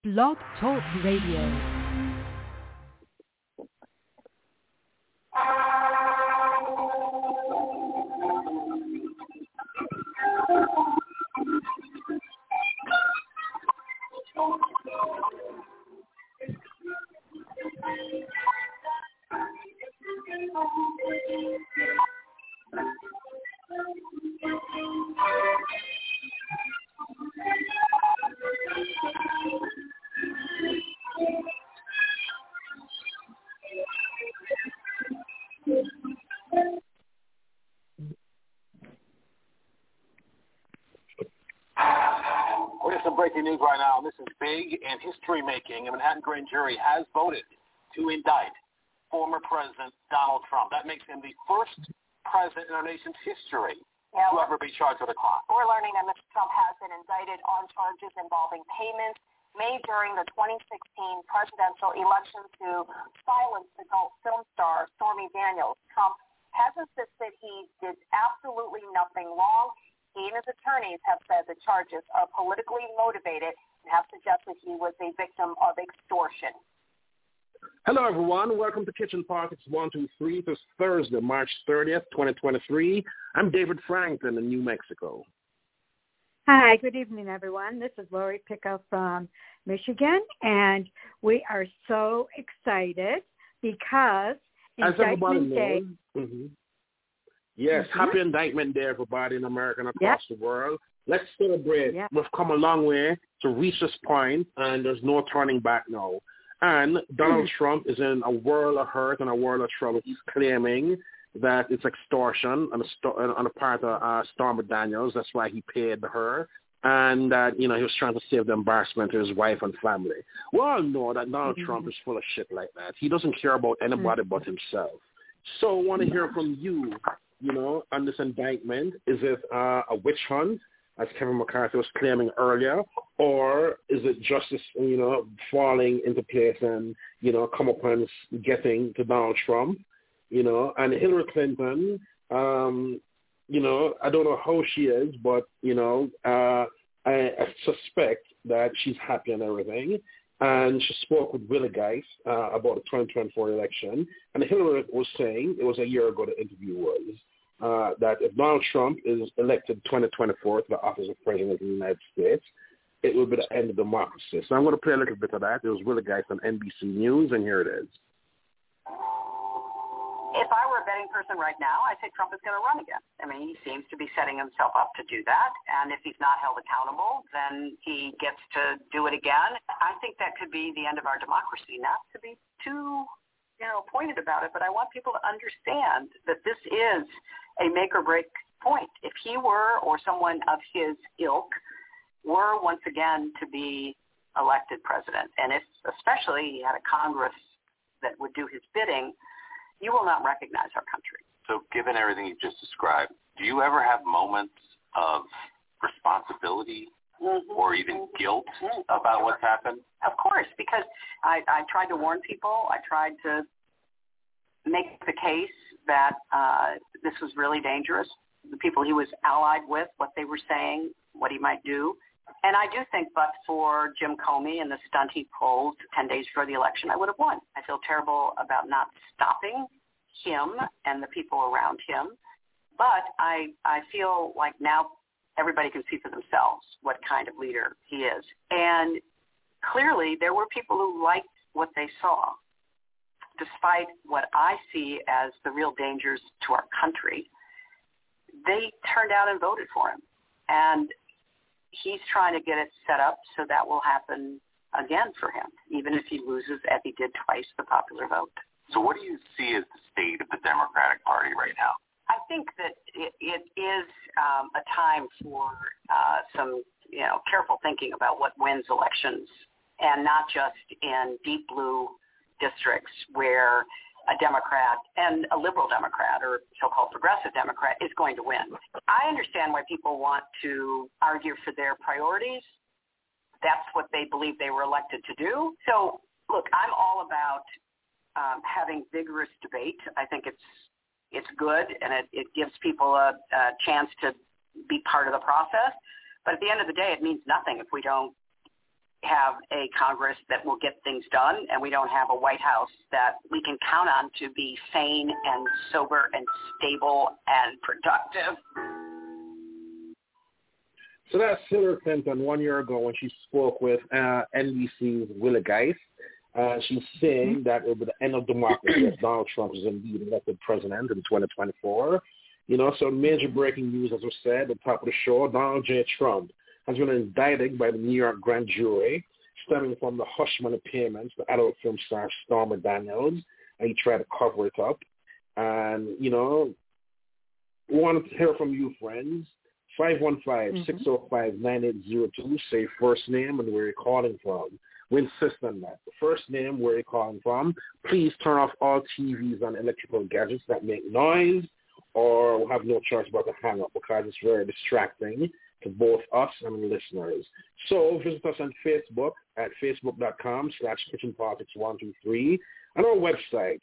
Blog Talk Radio. News right now. This is big and history-making. A Manhattan grand jury has voted to indict former President Donald Trump. That makes him the first president in our nation's history to ever be charged with a crime. We're learning that Mr. Trump has been indicted on charges involving payments made during the 2016 presidential election to silence adult film star Stormy Daniels. Trump has insisted he did absolutely nothing wrong. He and his attorneys have said the charges are politically motivated and have suggested he was a victim of extortion. Hello, everyone. Welcome to Kitchen Politics 123. This Thursday, March 30th, 2023. I'm David Franklin in New Mexico. Hi, good evening, everyone. This is Lori Pickle from Michigan, and we are so excited because Indictment Day. Yes, happy Indictment Day, everybody in America and across the world. Let's celebrate. We've come a long way to reach this point, and there's no turning back now. And Donald Trump is in a world of hurt and a world of trouble. He's claiming that it's extortion on the part of Stormy Daniels. That's why he paid her. And that, he was trying to save the embarrassment to his wife and family. We all know that Donald Trump is full of shit like that. He doesn't care about anybody but himself. So I want to hear from you. On this indictment, is it a witch hunt, as Kevin McCarthy was claiming earlier, or is it justice, falling into place and, come upon getting to Donald Trump, and Hillary Clinton, I don't know how she is, but, I suspect that she's happy and everything. And she spoke with Willie Geist about the 2024 election. And Hillary was saying, it was a year ago the interview was, that if Donald Trump is elected 2024 to the office of President of the United States, it will be the end of democracy. So I'm going to play a little bit of that. It was Willie Geist on NBC News, and here it is. If I were a betting person right now, I think Trump is going to run again. I mean, he seems to be setting himself up to do that. And if he's not held accountable, then he gets to do it again. I think that could be the end of our democracy. Not to be too, pointed about it, but I want people to understand that this is a make or break point. If he were, or someone of his ilk, were once again to be elected president, and if especially he had a Congress that would do his bidding, you will not recognize our country. So given everything you've just described, do you ever have moments of responsibility or even guilt about what's happened? Of course, because I tried to warn people. I tried to make the case that this was really dangerous. The people he was allied with, what they were saying, what he might do. And I do think, but for Jim Comey and the stunt he pulled 10 days before the election, I would have won. I feel terrible about not stopping him and the people around him. But I feel like now everybody can see for themselves what kind of leader he is. And clearly there were people who liked what they saw, despite what I see as the real dangers to our country. They turned out and voted for him. And he's trying to get it set up so that will happen again for him, even if he loses, as he did twice, the popular vote. So what do you see as the state of the Democratic Party right now? I think that it is a time for some, careful thinking about what wins elections, and not just in deep blue districts where a Democrat and a liberal Democrat or so-called progressive Democrat is going to win. I understand why people want to argue for their priorities. That's what they believe they were elected to do. So, look, I'm all about having vigorous debate. I think it's good, and it gives people a chance to be part of the process. But at the end of the day, it means nothing if we don't have a Congress that will get things done, and we don't have a White House that we can count on to be sane and sober and stable and productive. So that's Hillary Clinton 1 year ago when she spoke with NBC's Willa Geist. She's saying that it will be the end of democracy if Donald Trump is indeed elected president in 2024. So major breaking news, as we said at the top of the show, Donald J. Trump has been indicted by the New York grand jury stemming from the hush money payments to adult film star Stormy Daniels, and he tried to cover it up. And, we wanted to hear from you, friends. 515-605-9802. Say first name and where you're calling from. We insist on that. The first name, where you're calling from. Please turn off all TVs and electrical gadgets that make noise, or we'll have no choice but to hang up because it's very distracting to both us and the listeners. So visit us on Facebook at facebook.com/kitchenpolitics123 and our website,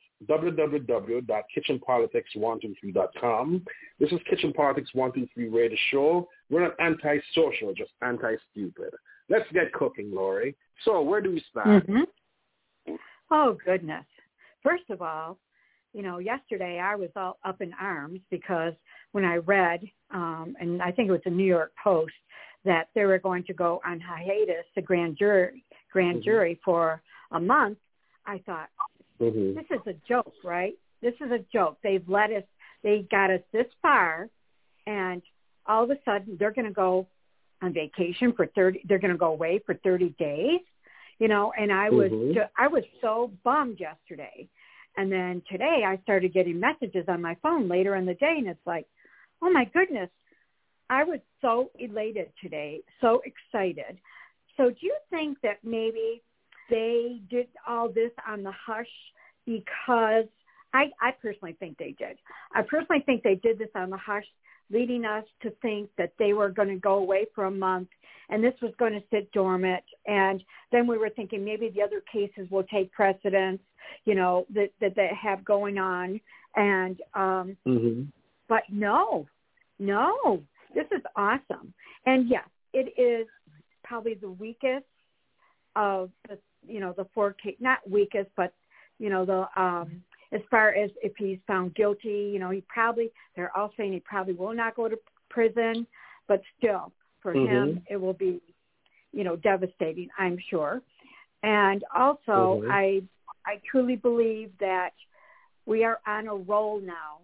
www.kitchenpolitics123.com. This is Kitchen Politics 123 Radio Show. We're not anti-social, just anti-stupid. Let's get cooking, Lori. So where do we start? Oh, goodness. First of all, yesterday I was all up in arms because when I read, and I think it was the New York Post, that they were going to go on hiatus, the grand jury for a month, I thought, this is a joke, right? This is a joke. They got us this far, and all of a sudden they're going to go on vacation they're going to go away for 30 days, and I was so bummed yesterday. And then today I started getting messages on my phone later in the day, and it's like, oh, my goodness, I was so elated today, so excited. So do you think that maybe they did all this on the hush because I personally think they did. I personally think they did this on the hush, leading us to think that they were going to go away for a month and this was going to sit dormant. And then we were thinking maybe the other cases will take precedence, that they have going on. And, but no, this is awesome. And yes, it is probably the weakest of the, the four cases, not weakest, but, as far as if he's found guilty, they're all saying he probably will not go to prison, but still for him, it will be, devastating, I'm sure. And also I truly believe that we are on a roll now.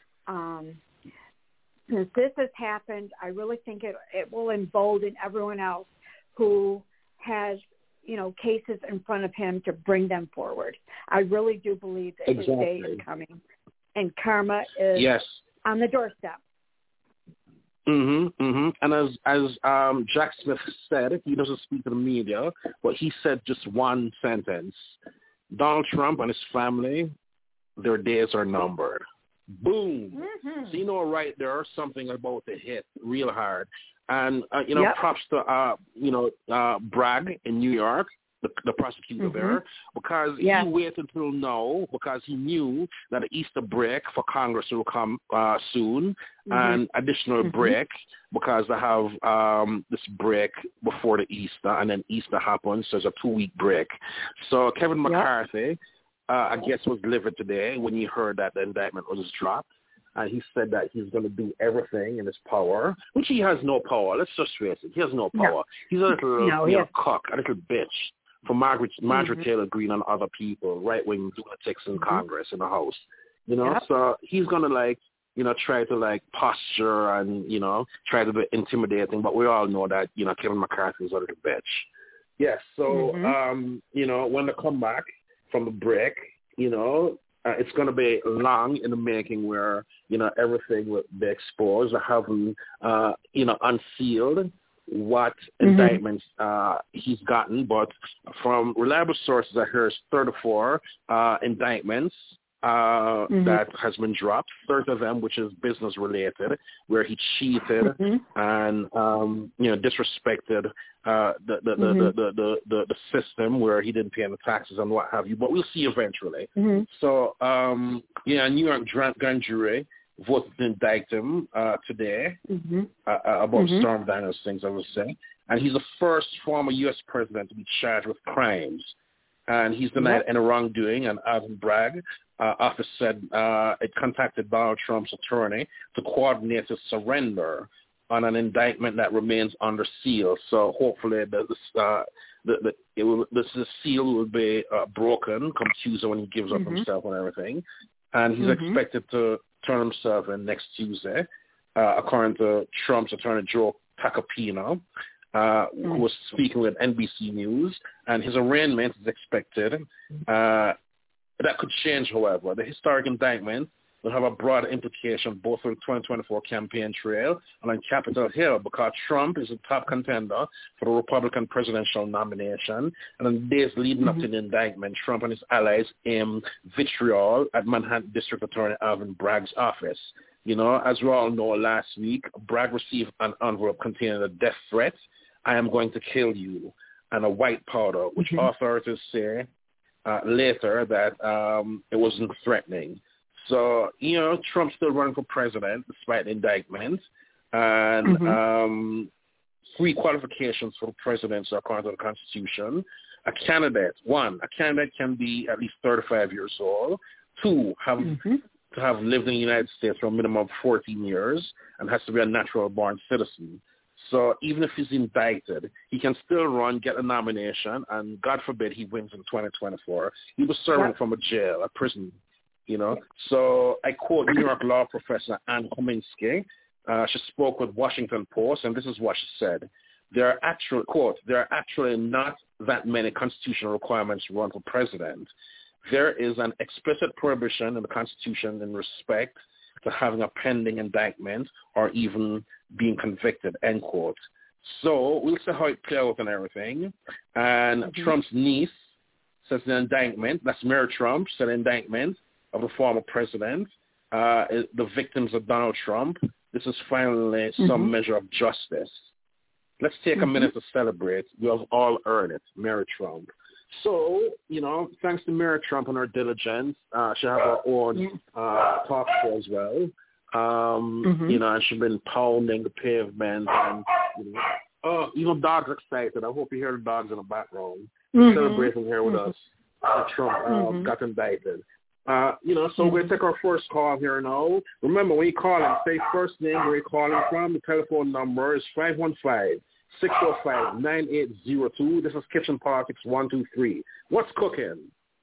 Since this has happened, I really think it will embolden everyone else who has, cases in front of him to bring them forward. I really do believe that his day is coming, and karma is on the doorstep. And as Jack Smith said, he doesn't speak to the media, but he said just one sentence: Donald Trump and his family, their days are numbered. Boom. So right there, something about to hit real hard. And, props to, Bragg in New York, the prosecutor there, because he waited until now because he knew that the Easter break for Congress will come soon, and additional break because they have this break before the Easter, and then Easter happens, so it's a 2-week break. So Kevin McCarthy, I guess, was livid today when he heard that the indictment was dropped. And he said that he's going to do everything in his power, which he has no power. Let's just face it. He has no power. He's a little cock, a little bitch for Margaret Taylor Greene and other people, right-wing lunatics in Congress, in the House. So he's going to, try to, posture and, try to be intimidating. But we all know that, Kevin McCarthy is a little bitch. Yes, so, when they come back from the break, it's going to be long in the making where, everything will be exposed. I haven't, unsealed what indictments he's gotten. But from reliable sources, I hear it's 34 indictments that has been dropped, 30 of them which is business related, where he cheated and, disrespected the system, where he didn't pay any taxes and what have you. But we'll see eventually. So, New York grand jury voted to indict him today about Stormy Daniels things, I would say. And he's the first former U.S. president to be charged with crimes. And he's denied any wrongdoing. And Alvin Bragg office said it contacted Donald Trump's attorney to coordinate his surrender on an indictment that remains under seal. So hopefully the seal will be broken come Tuesday when he gives up himself and everything. And he's expected to turn himself in next Tuesday, according to Trump's attorney, Joe Tacopino, who was speaking with NBC News. And his arraignment is expected. That could change, however. The historic indictment will have a broad implication both for the 2024 campaign trail and on Capitol Hill, because Trump is a top contender for the Republican presidential nomination. And in the days leading up to the indictment, Trump and his allies aimed vitriol at Manhattan District Attorney Alvin Bragg's office. You know, as we all know, last week, Bragg received an envelope containing a death threat, "I am going to kill you," and a white powder, which authorities say later that it wasn't threatening. So, you know, Trump's still running for president despite the indictment. And 3 qualifications for the presidency according to the Constitution. A candidate can be at least 35 years old. 2, to have lived in the United States for a minimum of 14 years and has to be a natural-born citizen. So even if he's indicted, he can still run, get a nomination, and God forbid he wins in 2024. He was serving from a prison. You know, so I quote New York law professor Ann Kominski. She spoke with Washington Post, and this is what she said. There are actually not that many constitutional requirements to run for president. There is an explicit prohibition in the Constitution in respect to having a pending indictment or even being convicted, end quote. So we'll see how it plays out and everything. And Trump's niece says the indictment, that's Mary Trump, said the indictment of the former president, the victims of Donald Trump. This is finally some measure of justice. Let's take a minute to celebrate. We have all earned it, Mary Trump. So, you know, thanks to Mary Trump and her diligence, she has her own talk show as well. You know, and she's been pounding the pavement. And, you know, dogs are excited. I hope you hear the dogs in the background celebrating here with us. Trump got indicted. You know, so we'll take our first call here now. Remember, when you call in, say first name, where you're calling from. The telephone number is 515-645-9802. This is Kitchen Politics 123. What's cooking?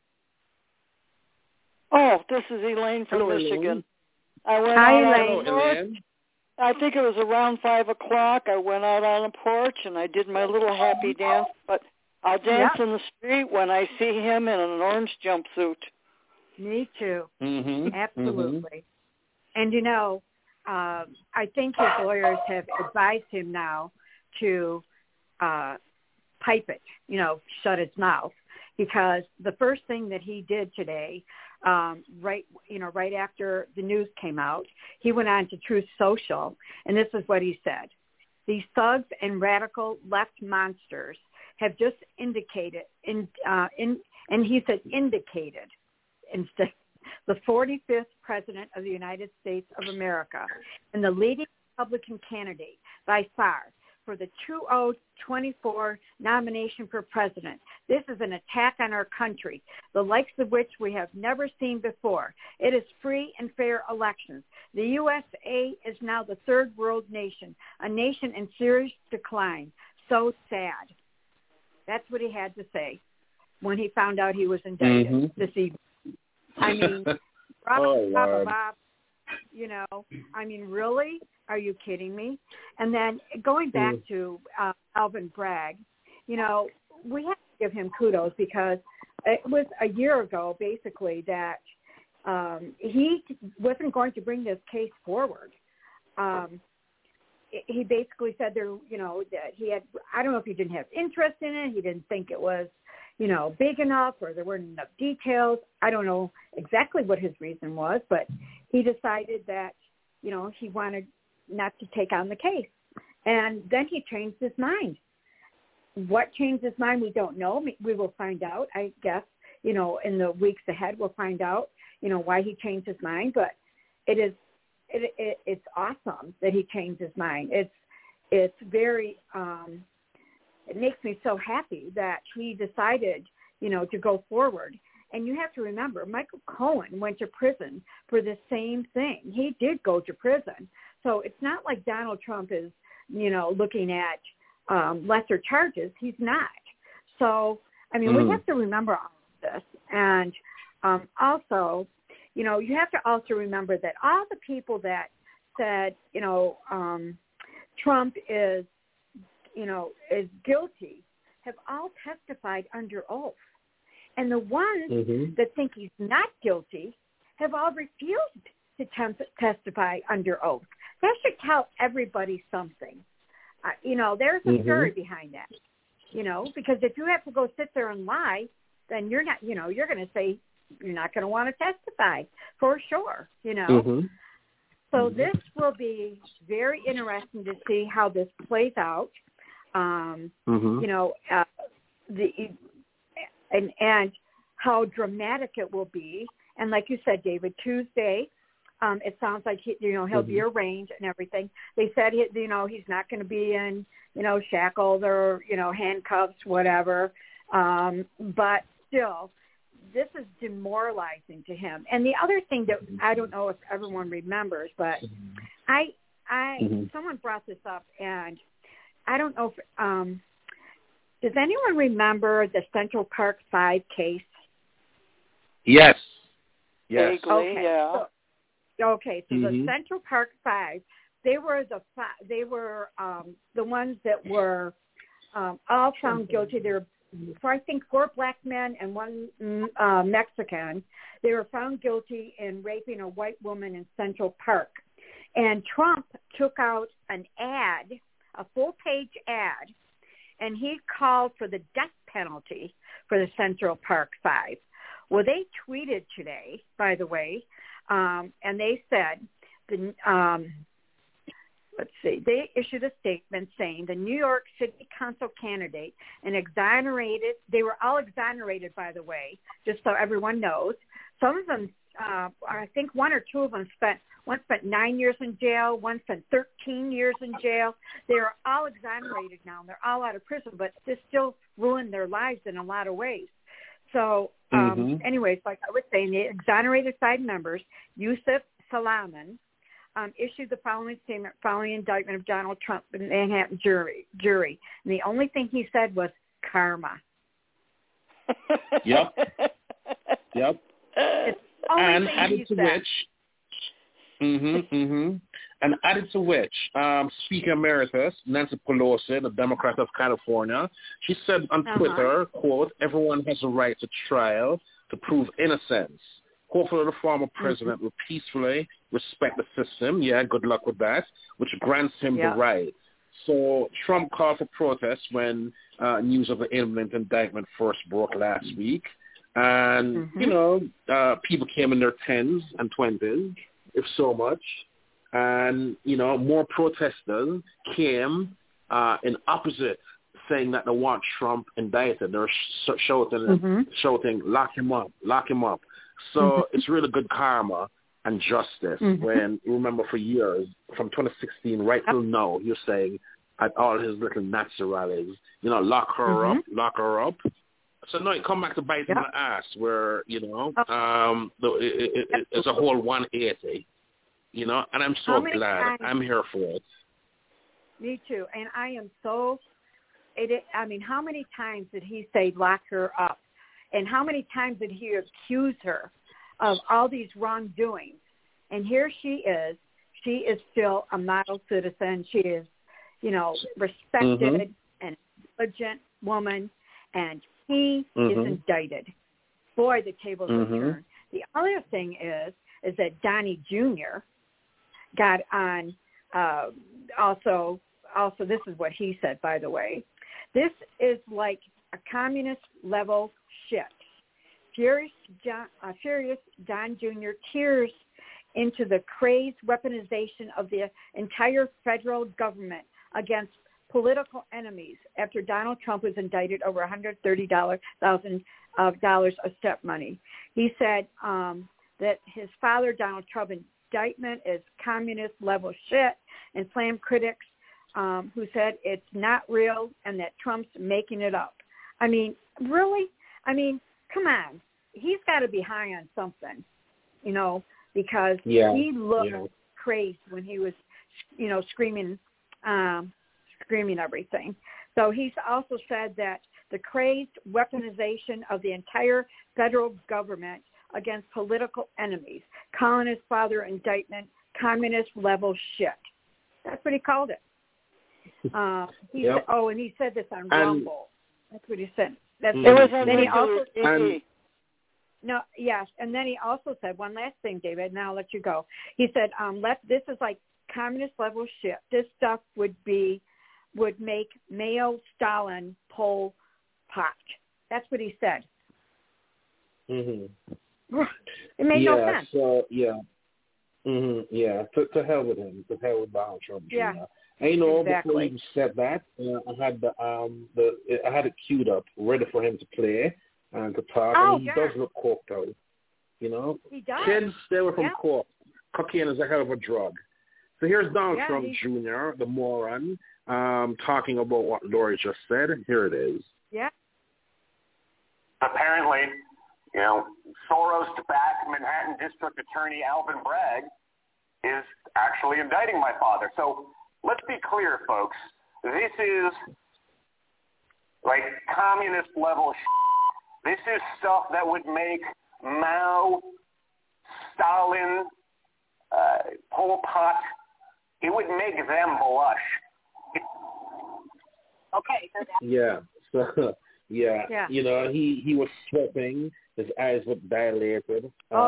Oh, this is Elaine from Michigan. Hi, Elaine. I think it was around 5 o'clock. I went out on the porch and I did my little happy dance. But I'll dance in the street when I see him in an orange jumpsuit. Me too. Absolutely. And, you know, I think his lawyers have advised him now to pipe it, you know, shut his mouth, because the first thing that he did today, right after the news came out, he went on to Truth Social, and this is what he said. These thugs and radical left monsters have just indicated, and he said indicated, instead, the 45th President of the United States of America and the leading Republican candidate by far for the 2024 nomination for president. This is an attack on our country, the likes of which we have never seen before. It is free and fair elections. The USA is now the third world nation, a nation in serious decline. So sad. That's what he had to say when he found out he was indicted this evening. I mean, Bob, you know, I mean, really? Are you kidding me? And then going back to Alvin Bragg, you know, we have to give him kudos, because it was a year ago, basically, that he wasn't going to bring this case forward. He basically said there, you know, that he had, I don't know if he didn't have interest in it. He didn't think it was, you know, big enough, or there weren't enough details. I don't know exactly what his reason was, but he decided that, you know, he wanted not to take on the case. And then he changed his mind. What changed his mind, we don't know. We will find out, I guess, you know, in the weeks ahead, we'll find out, you know, why he changed his mind. But it is it's awesome that he changed his mind. It's very it makes me so happy that he decided, to go forward. And you have to remember, Michael Cohen went to prison for the same thing. He did go to prison. So it's not like Donald Trump is, looking at lesser charges. He's not. So, we have to remember all of this. And also, you have to also remember that all the people that said, Trump is guilty have all testified under oath. And the ones that think he's not guilty have all refused to testify under oath. That should tell everybody something. There's a story behind that, because if you have to go sit there and lie, then you're not, you're going to say you're not going to want to testify for sure, So this will be very interesting to see how this plays out. And how dramatic it will be. And like you said, David, Tuesday, it sounds like he'll be arraigned and everything. They said he's not going to be in shackled or handcuffs, whatever. But still, this is demoralizing to him. And the other thing that I don't know if everyone remembers, but someone brought this up, and I don't know if does anyone remember the Central Park 5 case? Yes. Vaguely, okay. Yeah. So the Central Park 5, they were the ones that were all found guilty. There were, I think, 4 black men and 1 Mexican. They were found guilty in raping a white woman in Central Park. And Trump took out an ad, a full-page ad, and he called for the death penalty for the Central Park 5. Well, they tweeted today, by the way, and they said, they issued a statement saying the New York City Council candidate and exonerated, they were all exonerated, by the way, just so everyone knows. Some of them, I think 1 or 2 of them one spent 9 years in jail, one spent 13 years in jail. They're all exonerated now. They're all out of prison, but this still ruined their lives in a lot of ways. So anyways, like I was saying, the exonerated 5 members, Yusuf Salaman, issued the following statement following indictment of Donald Trump in the Manhattan jury. And the only thing he said was karma. Yep. It's the only and thing added he to said. which, and added to which, Speaker Emeritus Nancy Pelosi, the Democrat of California, she said on Twitter, quote, "Everyone has a right to trial to prove innocence. Hopefully the former president will peacefully respect the system." Yeah, good luck with that, which grants him the right. So Trump called for protests when news of the imminent indictment first broke last week. And, people came in their 10s and 20s, if so much. And, more protesters came in opposite, saying that they want Trump indicted. They're shouting, lock him up. So it's really good karma and justice when, remember, for years, from 2016 right till now, you're saying at all his little Nazi rallies, lock her up. So now it come back to bite in the ass where, it's a whole 180, and I'm so glad. I'm here for it. Me too. And I am so, how many times did he say lock her up? And how many times did he accuse her of all these wrongdoings? And here she is. She is still a model citizen. She is, respected and intelligent woman. And he is indicted. Boy, the tables have turned. The other thing is that Donnie Jr. got on also this is what he said, by the way. This is like a communist level shit. Furious Don Jr. tears into the crazed weaponization of the entire federal government against political enemies after Donald Trump was indicted over $130,000 of step money. He said that his father, Donald Trump, in indictment is communist-level shit and slammed critics who said it's not real and that Trump's making it up. I mean, really? I mean, come on. He's got to be high on something, because he looked crazed when he was, screaming everything. So he's also said that the crazed weaponization of the entire federal government against political enemies, calling his father indictment communist-level shit. That's what he called it. Said, and he said this on Rumble. That's what he said. It was on then he also and then he also said one last thing, David, and I'll let you go. He said, this is like communist level shit. This stuff would make Mao, Stalin, Pol Pot. That's what he said. Mm-hmm. It made no sense. So to hell with him. To hell with Donald Trump Jr. Yeah. And exactly. before he said that, I had it queued up, ready for him to play and to talk. Oh, and he does look coked out. He does. Kids, stay away from coke. Cocaine is a hell of a drug. So here's Donald Trump Jr., the moron, talking about what Lori just said. Here it is. Yeah. Apparently, Soros-backed Manhattan District Attorney Alvin Bragg is actually indicting my father. So let's be clear, folks. This is like communist level shit. This is stuff that would make Mao, Stalin, Pol Pot, it would make them blush. Okay. So he was sweating. His eyes were dilated.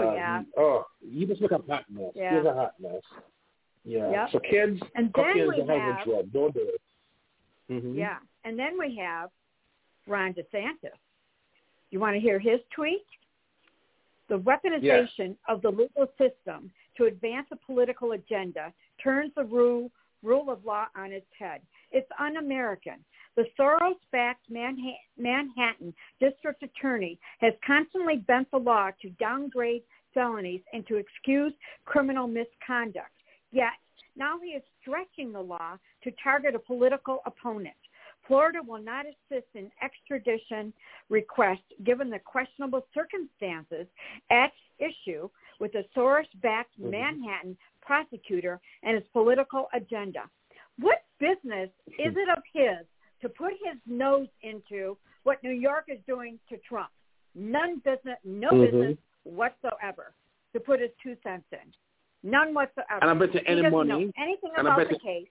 You just look a hot mess. Yeah. He's a hot mess. Yeah. Yep. So kids, and cocaine then is a hell of a drug. Don't do it. Mm-hmm. Yeah. And then we have Ron DeSantis. You want to hear his tweet? The weaponization of the legal system to advance a political agenda turns the rule of law on its head. It's un-American. The Soros-backed Manhattan District Attorney has constantly bent the law to downgrade felonies and to excuse criminal misconduct. Yet, now he is stretching the law to target a political opponent. Florida will not assist in extradition requests given the questionable circumstances at issue with the Soros-backed Manhattan prosecutor and his political agenda. What business is it of his to put his nose into what New York is doing to Trump? No business whatsoever to put his 2 cents in. None whatsoever. And I bet you any money. Know anything about the case.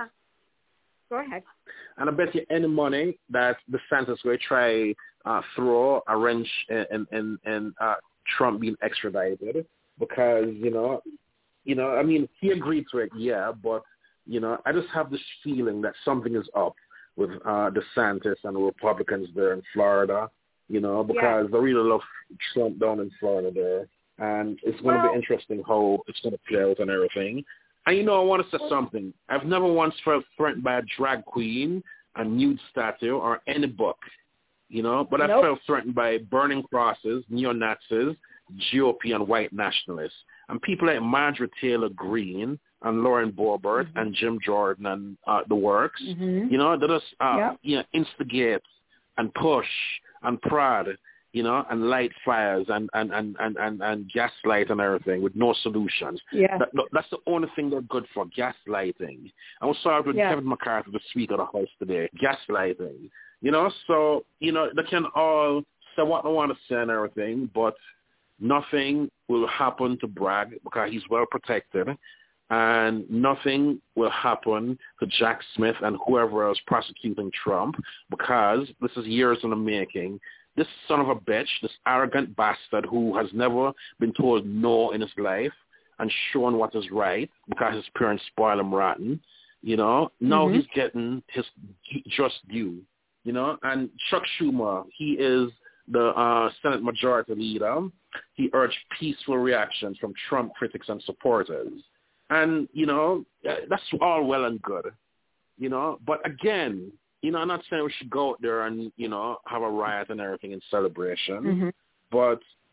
Go ahead. And I bet you any money that DeSantis will try throw a wrench in Trump being extradited because, I mean, he agreed to it, but, I just have this feeling that something is up with DeSantis and the Republicans there in Florida, because they really love Trump down in Florida there. And it's going to be interesting how it's going to play out and everything. And, I want to say something. I've never once felt threatened by a drag queen, a nude statue, or any book, But I felt threatened by burning crosses, neo-Nazis, GOP, and white nationalists. And people like Marjorie Taylor Greene and Lauren Boebert and Jim Jordan and the works, they just, instigate and push and prod, and light fires and gaslight and everything with no solutions. Yeah. That's the only thing they're good for, gaslighting. I was sorry with Kevin McCarthy, the Speaker of the House today, gaslighting. So, they can all say what they want to say and everything, but nothing will happen to Bragg because he's well protected, and nothing will happen to Jack Smith and whoever else prosecuting Trump because this is years in the making. This son of a bitch, this arrogant bastard who has never been told no in his life and shown what is right because his parents spoil him rotten, now he's getting his just due, and Chuck Schumer, he is the Senate Majority Leader. He urged peaceful reactions from Trump critics and supporters. And, that's all well and good, but again, I'm not saying we should go out there and, have a riot and everything in celebration, but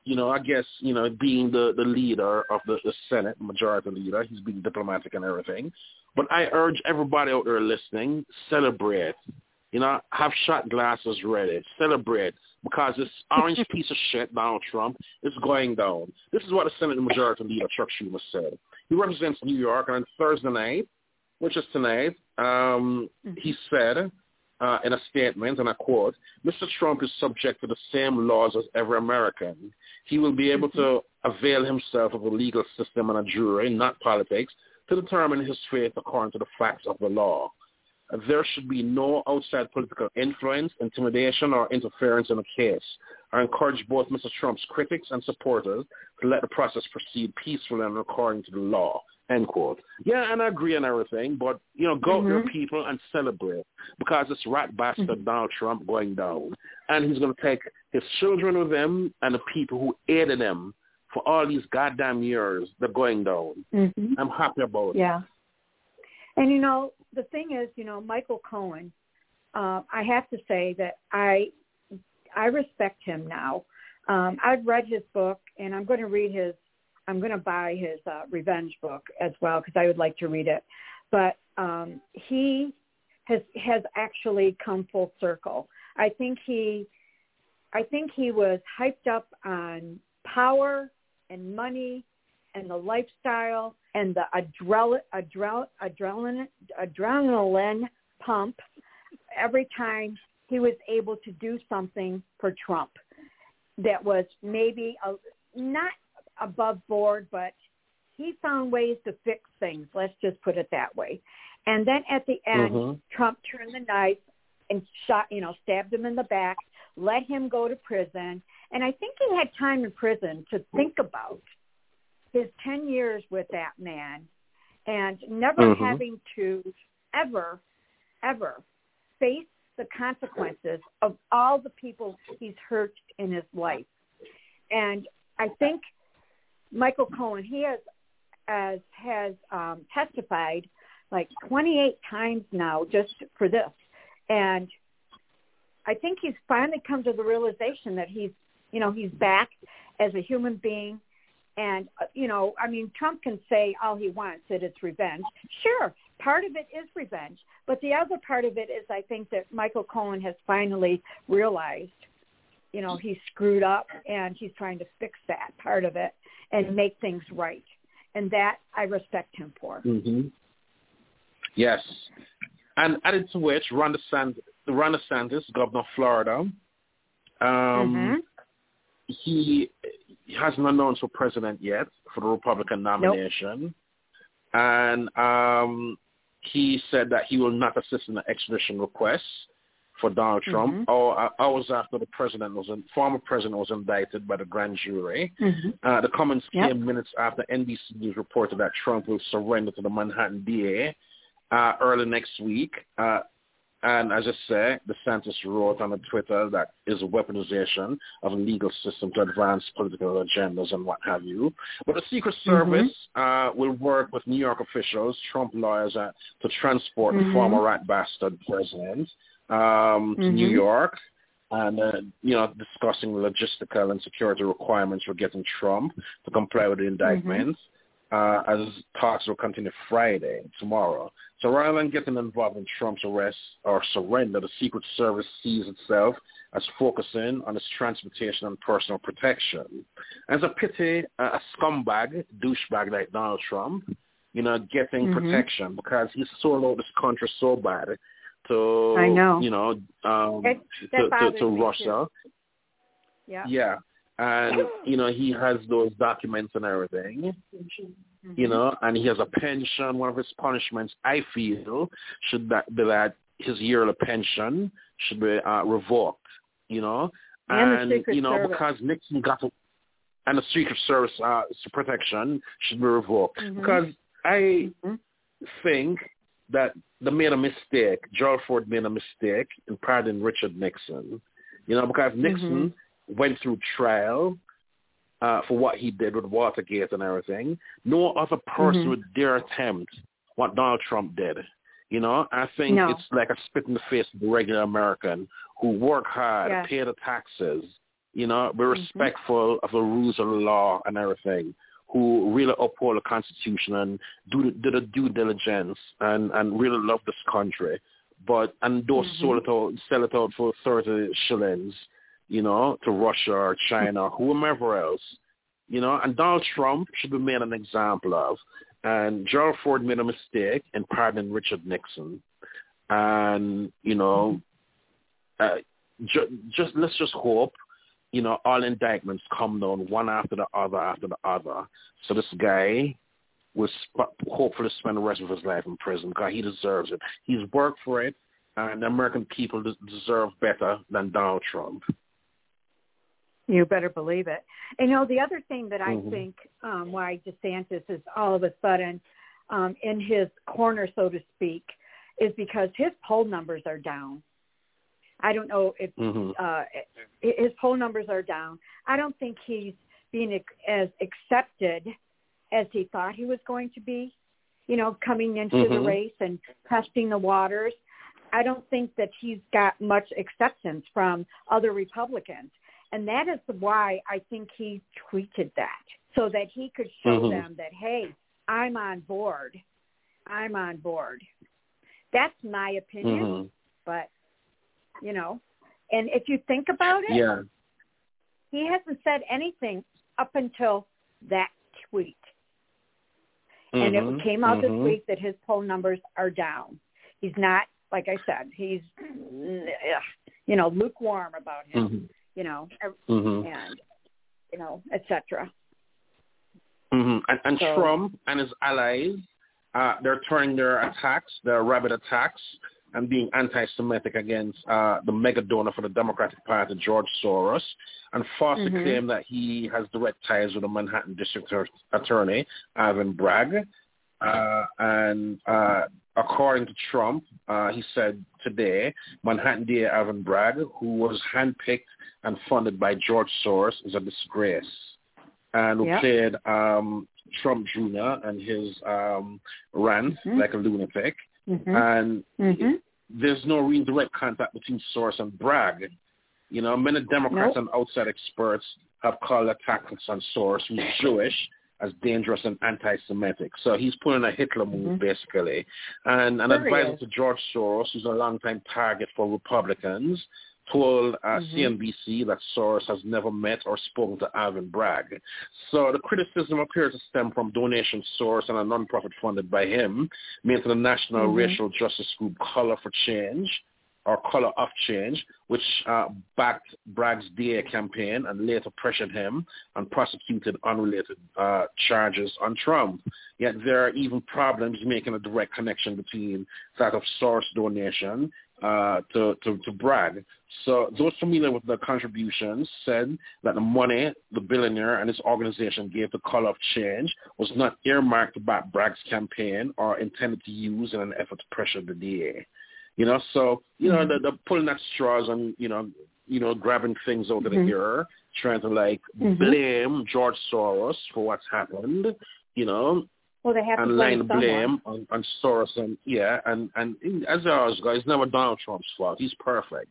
I guess, being the leader of the Senate, majority leader, he's being diplomatic and everything. But I urge everybody out there listening, celebrate. Have shot glasses ready. Celebrate. Because this orange piece of shit, Donald Trump, is going down. This is what the Senate Majority Leader, Chuck Schumer, said. He represents New York, and on Thursday night, which is tonight, he said in a statement, and I quote, Mr. Trump is subject to the same laws as every American. He will be able to avail himself of a legal system and a jury, not politics, to determine his fate according to the facts of the law. There should be no outside political influence, intimidation, or interference in the case. I encourage both Mr. Trump's critics and supporters to let the process proceed peacefully and according to the law, end quote. Yeah, and I agree on everything, but, go out there, people, and celebrate, because this rat bastard Donald Trump going down. And he's going to take his children with him and the people who aided him for all these goddamn years. They're going down. I'm happy about it. Yeah. And, the thing is, Michael Cohen, I have to say that I respect him now. I've read his book, and I'm going to buy his revenge book as well, because I would like to read it. But he has actually come full circle. I think he was hyped up on power and money and the lifestyle and the adrenaline pump every time he was able to do something for Trump that was maybe not above board, but he found ways to fix things. Let's just put it that way. And then at the end, Trump turned the knife and stabbed him in the back, let him go to prison. And I think he had time in prison to think about his 10 years with that man and never having to ever face the consequences of all the people he's hurt in his life. And I think Michael Cohen, he has testified like 28 times now just for this. And I think he's finally come to the realization that he's back as a human being. And, Trump can say all he wants, that it's revenge. Sure, part of it is revenge. But the other part of it is I think that Michael Cohen has finally realized, he screwed up, and he's trying to fix that part of it and make things right. And that I respect him for. Yes. And added to which, Ron DeSantis, governor of Florida, he hasn't announced for president yet for the Republican nomination. Nope. And he said that he will not assist in the extradition request for Donald Trump, hours after the former president was indicted by the grand jury. The comments came minutes after NBC News reported that Trump will surrender to the Manhattan DA early next week. And as I say, DeSantis wrote on Twitter that is a weaponization of a legal system to advance political agendas and what have you. But the Secret Service will work with New York officials, Trump lawyers, to transport the former rat bastard president to New York, and discussing logistical and security requirements for getting Trump to comply with the indictment. As talks will continue Friday, tomorrow. So rather than getting involved in Trump's arrest or surrender, the Secret Service sees itself as focusing on its transportation and personal protection. And it's a pity a scumbag, douchebag like Donald Trump, getting protection, because he's sold out this country so bad to, to Russia. Yeah. And, he has those documents and everything, and he has a pension. One of his punishments, I feel, should be that his yearly pension should be revoked, and because Nixon got it, and the Secret Service protection should be revoked. Because I think that they made a mistake. Gerald Ford made a mistake in pardoning Richard Nixon, because Nixon went through trial for what he did with Watergate and everything. No other person would dare attempt what Donald Trump did. I think it's like a spit in the face of the regular American who work hard, pay the taxes, be respectful of the rules of the law and everything, who really uphold the Constitution and do the due diligence and really love this country, and don't sell it out for 30 shillings, to Russia or China or whomever else, and Donald Trump should be made an example of. And Gerald Ford made a mistake in pardoning Richard Nixon. And, let's just hope, all indictments come down one after the other. So this guy will hopefully spend the rest of his life in prison because he deserves it. He's worked for it, and the American people deserve better than Donald Trump. You better believe it. The other thing that I think why DeSantis is all of a sudden in his corner, so to speak, is because his poll numbers are down. I don't know if his poll numbers are down. I don't think he's being as accepted as he thought he was going to be, coming into the race and testing the waters. I don't think that he's got much acceptance from other Republicans. And that is why I think he tweeted that, so that he could show them that, hey, I'm on board. That's my opinion. But, and if you think about it, he hasn't said anything up until that tweet. And it came out this week that his poll numbers are down. He's not, like I said, he's, lukewarm about him. And, et cetera. And So, Trump and his allies, they're turning their rabid attacks, and being anti-Semitic against the mega donor for the Democratic Party, George Soros, and falsely claim that he has direct ties with the Manhattan District Attorney, Alvin Bragg. And according to Trump, he said today, Manhattan DA Alvin Bragg, who was handpicked and funded by George Soros, is a disgrace. And who played Trump Jr. and his rant like a lunatic. And there's no real direct contact between Soros and Bragg. Many Democrats and outside experts have called attacks on Soros, who's Jewish, as dangerous and anti-Semitic. So he's pulling a Hitler move, basically. And an advisor to George Soros, who's a longtime target for Republicans, told CNBC that Soros has never met or spoken to Alvin Bragg. So the criticism appears to stem from donations Soros and a nonprofit funded by him made to the national racial justice group Color for Change, or Color of Change, which backed Bragg's DA campaign and later pressured him and prosecuted unrelated charges on Trump. Yet there are even problems making a direct connection between that of Soros' donation to Bragg. So those familiar with the contributions said that the money the billionaire and his organization gave to Color of Change was not earmarked to back Bragg's campaign or intended to use in an effort to pressure the DA. They're pulling at straws and, grabbing things out of the air, trying to, blame George Soros for what's happened, Well, they have and to line blame blame on Soros and as always, guys, never Donald Trump's fault. He's perfect,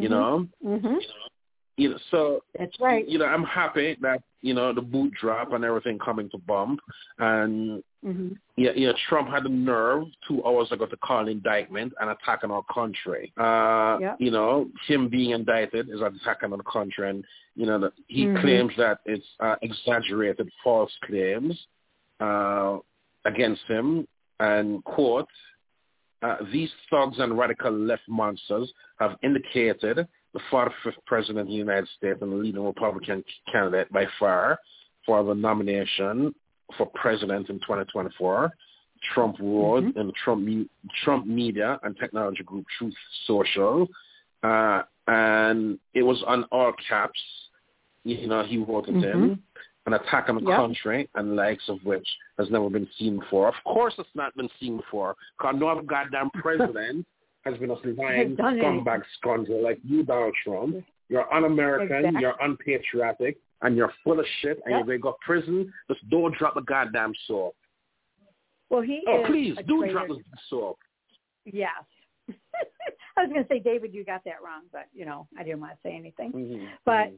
So that's right. I'm happy that the boot drop and everything coming to bump, and Trump had the nerve 2 hours ago to call indictment and attack on our country. Him being indicted is an attack on the country, and that he claims that it's exaggerated, false claims against him, and quote, these thugs and radical left monsters have indicated the 45th president of the United States and the leading Republican candidate by far for the nomination for president in 2024, Trump wrote in the Trump Media and Technology Group Truth Social, and it was on all caps. He wrote it in. An attack on the country and likes of which has never been seen before. Of course it's not been seen before, because no other goddamn president has been a lying scumbag scoundrel like you, Donald Trump. You're un-American, you're unpatriotic, and you're full of shit, and you're going to go to prison. Just don't drop the goddamn soap. Well, please, do drop the soap. Yes. I was going to say, David, you got that wrong, but, I didn't want to say anything. But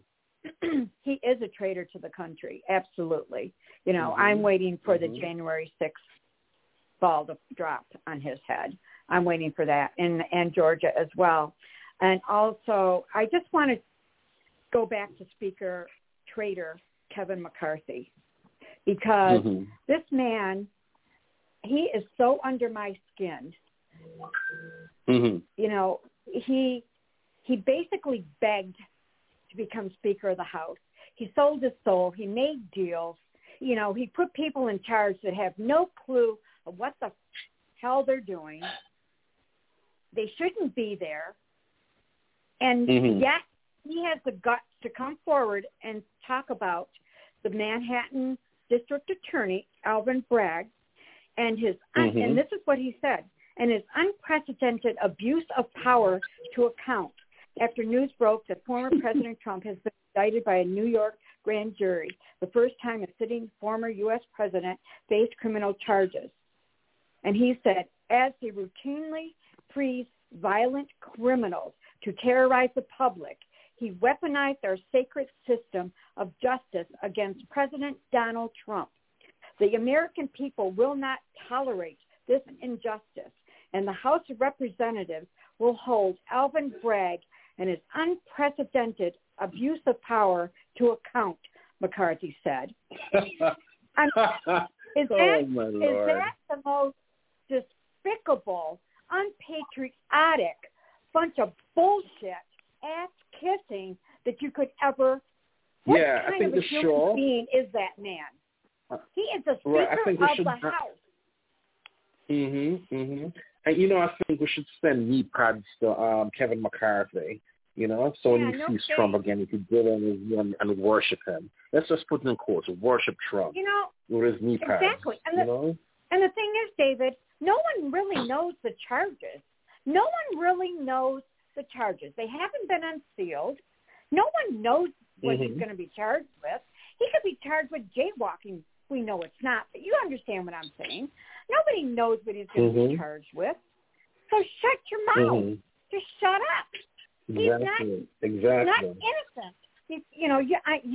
he is a traitor to the country. Absolutely. You know, I'm waiting for the January 6th ball to drop on his head. I'm waiting for that, and Georgia as well. And also, I just want to go back to Speaker traitor Kevin McCarthy, because this man, he is so under my skin. You know, he basically begged to become Speaker of the House. He sold his soul. He made deals. You know, he put people in charge that have no clue of what the hell they're doing. They shouldn't be there. And yet he has the guts to come forward and talk about the Manhattan District Attorney, Alvin Bragg, and his and this is what he said, and his unprecedented abuse of power to account after news broke that former President Trump has been indicted by a New York grand jury, the first time a sitting former U.S. president faced criminal charges. And he said, as he routinely frees violent criminals to terrorize the public, he weaponized our sacred system of justice against President Donald Trump. The American people will not tolerate this injustice, and the House of Representatives will hold Alvin Bragg and his unprecedented abuse of power to account, McCarthy said. Is that the most despicable, unpatriotic bunch of bullshit, ass-kissing that you could ever... What kind of a human being is that man? He is the Speaker of the House. And, you know, I think we should send knee pads to Kevin McCarthy, you know, so when he sees Trump again, he could get in and worship him. Let's just put it in quotes, worship Trump, you know, with his knee pads. Exactly. And the thing is, David, no one really knows the charges. No one really knows the charges. They haven't been unsealed. No one knows what he's going to be charged with. He could be charged with jaywalking. We know it's not, but you understand what I'm saying. Nobody knows what he's going to be charged with. So shut your mouth. Just shut up. He's not innocent. You know,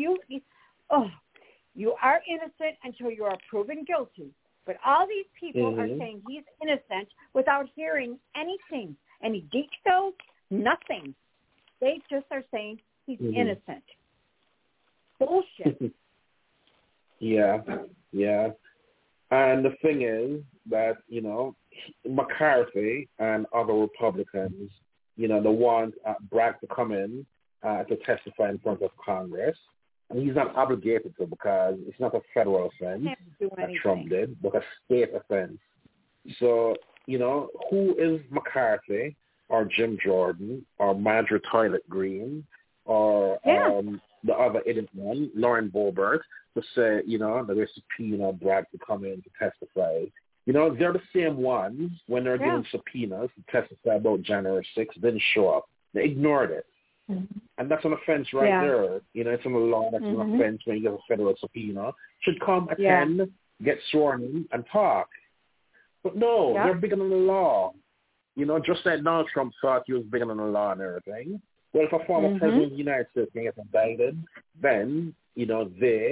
you are innocent until you are proven guilty. But all these people are saying he's innocent without hearing anything, any details, nothing. They just are saying he's innocent. Bullshit. Yeah. And the thing is that, you know, McCarthy and other Republicans, you know, they want Bragg to come in to testify in front of Congress. And he's not obligated to, because it's not a federal offense that Trump did, but a state offense. So, you know, who is McCarthy or Jim Jordan or Marjorie Taylor Greene or the other idiot one, Lauren Boebert, to say, you know, that they're subpoena Bragg to come in to testify. You know, they're the same ones when they're giving subpoenas to testify about January 6th, didn't show up. They ignored it. And that's an offense there. You know, it's in the law. That's an offense when you get a federal subpoena. Should come, attend, get sworn in, and talk. But no, they're bigger than the law. You know, just like Donald Trump thought he was bigger than the law and everything. Well, if a former president of the United States can get indicted, then, you know,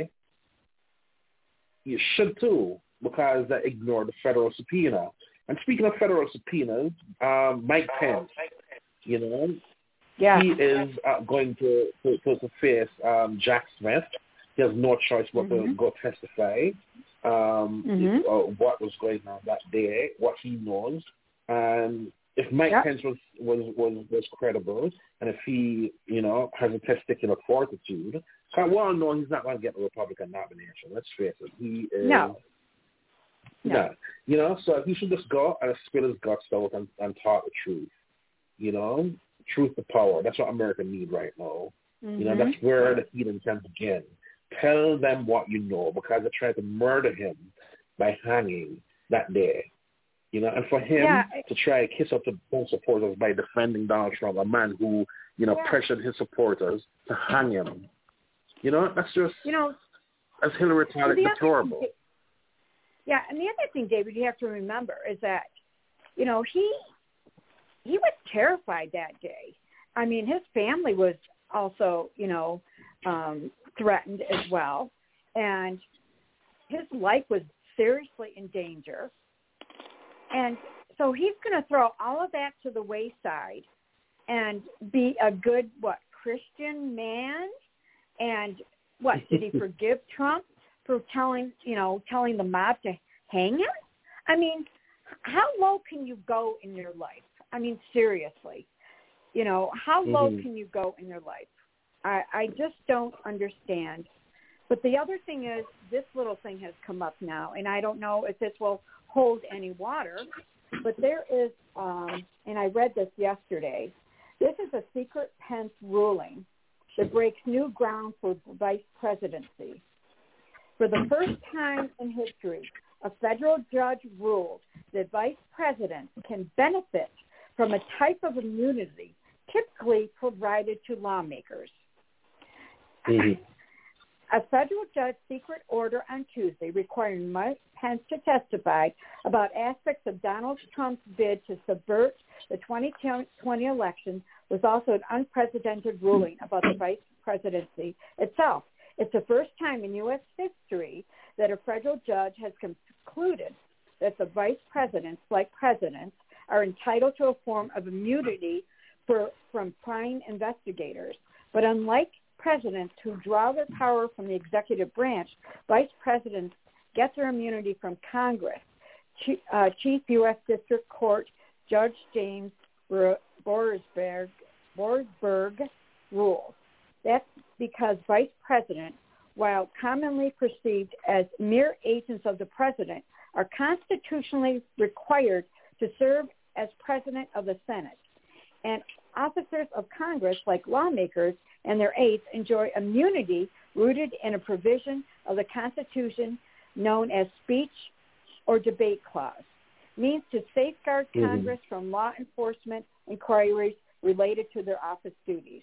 you should too, because they ignored the federal subpoena. And speaking of federal subpoenas, Mike Pence, you know, he is going to face Jack Smith. He has no choice but to go testify what was going on that day, what he knows. And if Mike Pence was credible, and if he, you know, has a testicular fortitude, because we all know he's not going to get a Republican nomination. Let's face it. He is... No. You know, so he should just go and spill his guts out and talk the truth. You know, truth to power. That's what America needs right now. You know, that's where the healing can begin. Tell them what you know, because they tried to murder him by hanging that day. You know, and for him to try to kiss up to his supporters by defending Donald Trump, a man who, you know, pressured his supporters to hang him. You know, that's just, you know, as Hillary Clinton, deplorable. Yeah, and the other thing, David, you have to remember is that, you know, he was terrified that day. I mean, his family was also, you know, threatened as well. And his life was seriously in danger. And so he's going to throw all of that to the wayside and be a good, Christian man? And did he forgive Trump for telling the mob to hang him? I mean, how low can you go in your life? I mean, seriously, how low can you go in your life? I just don't understand. But the other thing is, this little thing has come up now, and I don't know if this will hold any water, but there is, and I read this yesterday, this is a secret Pence ruling that breaks new ground for vice presidency. For the first time in history, a federal judge ruled that vice presidents can benefit from a type of immunity typically provided to lawmakers. Mm-hmm. A federal judge's secret order on Tuesday requiring Mike Pence to testify about aspects of Donald Trump's bid to subvert the 2020 election was also an unprecedented ruling about the vice presidency itself. It's the first time in U.S. history that a federal judge has concluded that the vice presidents, like presidents, are entitled to a form of immunity from prime investigators. But unlike presidents who draw their power from the executive branch, vice presidents get their immunity from Congress. Chief U.S. District Court Judge James Borsberg rules. That's because vice presidents, while commonly perceived as mere agents of the president, are constitutionally required to serve as president of the Senate. And officers of Congress, like lawmakers and their aides, enjoy immunity rooted in a provision of the Constitution known as speech or debate clause. It means to safeguard Congress from law enforcement inquiries related to their office duties.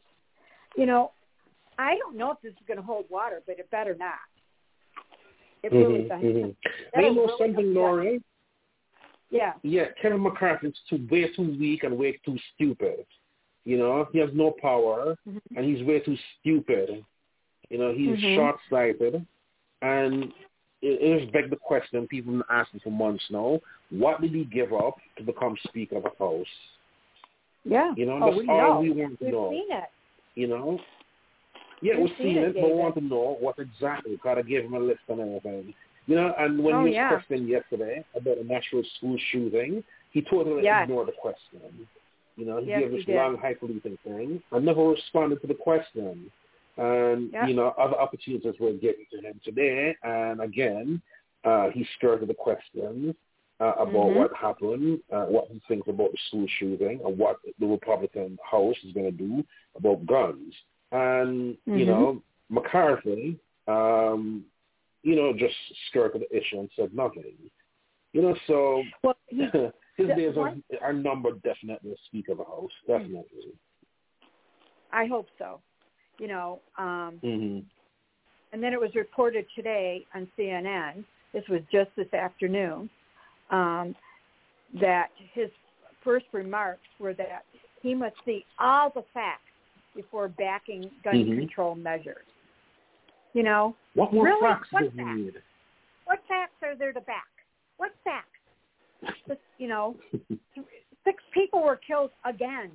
I don't know if this is going to hold water, but it better not. It really doesn't. And you know something, Laurie? Yeah. Yeah, Kevin McCarthy's way too weak and way too stupid. He has no power, and he's way too stupid. He's short-sighted, and it has begged the question people have been asking for months now, what did he give up to become Speaker of the House? Yeah. That's all we want to know. We've seen it. Yeah, we've seen it, but we want to know what exactly. Got to give him a list and everything. And when he was questioned yesterday about a Nashville school shooting, he totally ignored the question. He gave this long, hyperlooping thing and never responded to the question. And, other opportunities were given to him today. And again, he skirted the questions about what happened, what he thinks about the school shooting, and what the Republican House is going to do about guns. And, McCarthy, just skirted the issue and said nothing. So his days are numbered definitely as Speaker of the House, definitely. I hope so. And then it was reported today on CNN, this was just this afternoon, that his first remarks were that he must see all the facts before backing gun control measures. What more really? facts What does he facts? need? What facts are there to back? What facts? Just, 6 people were killed again.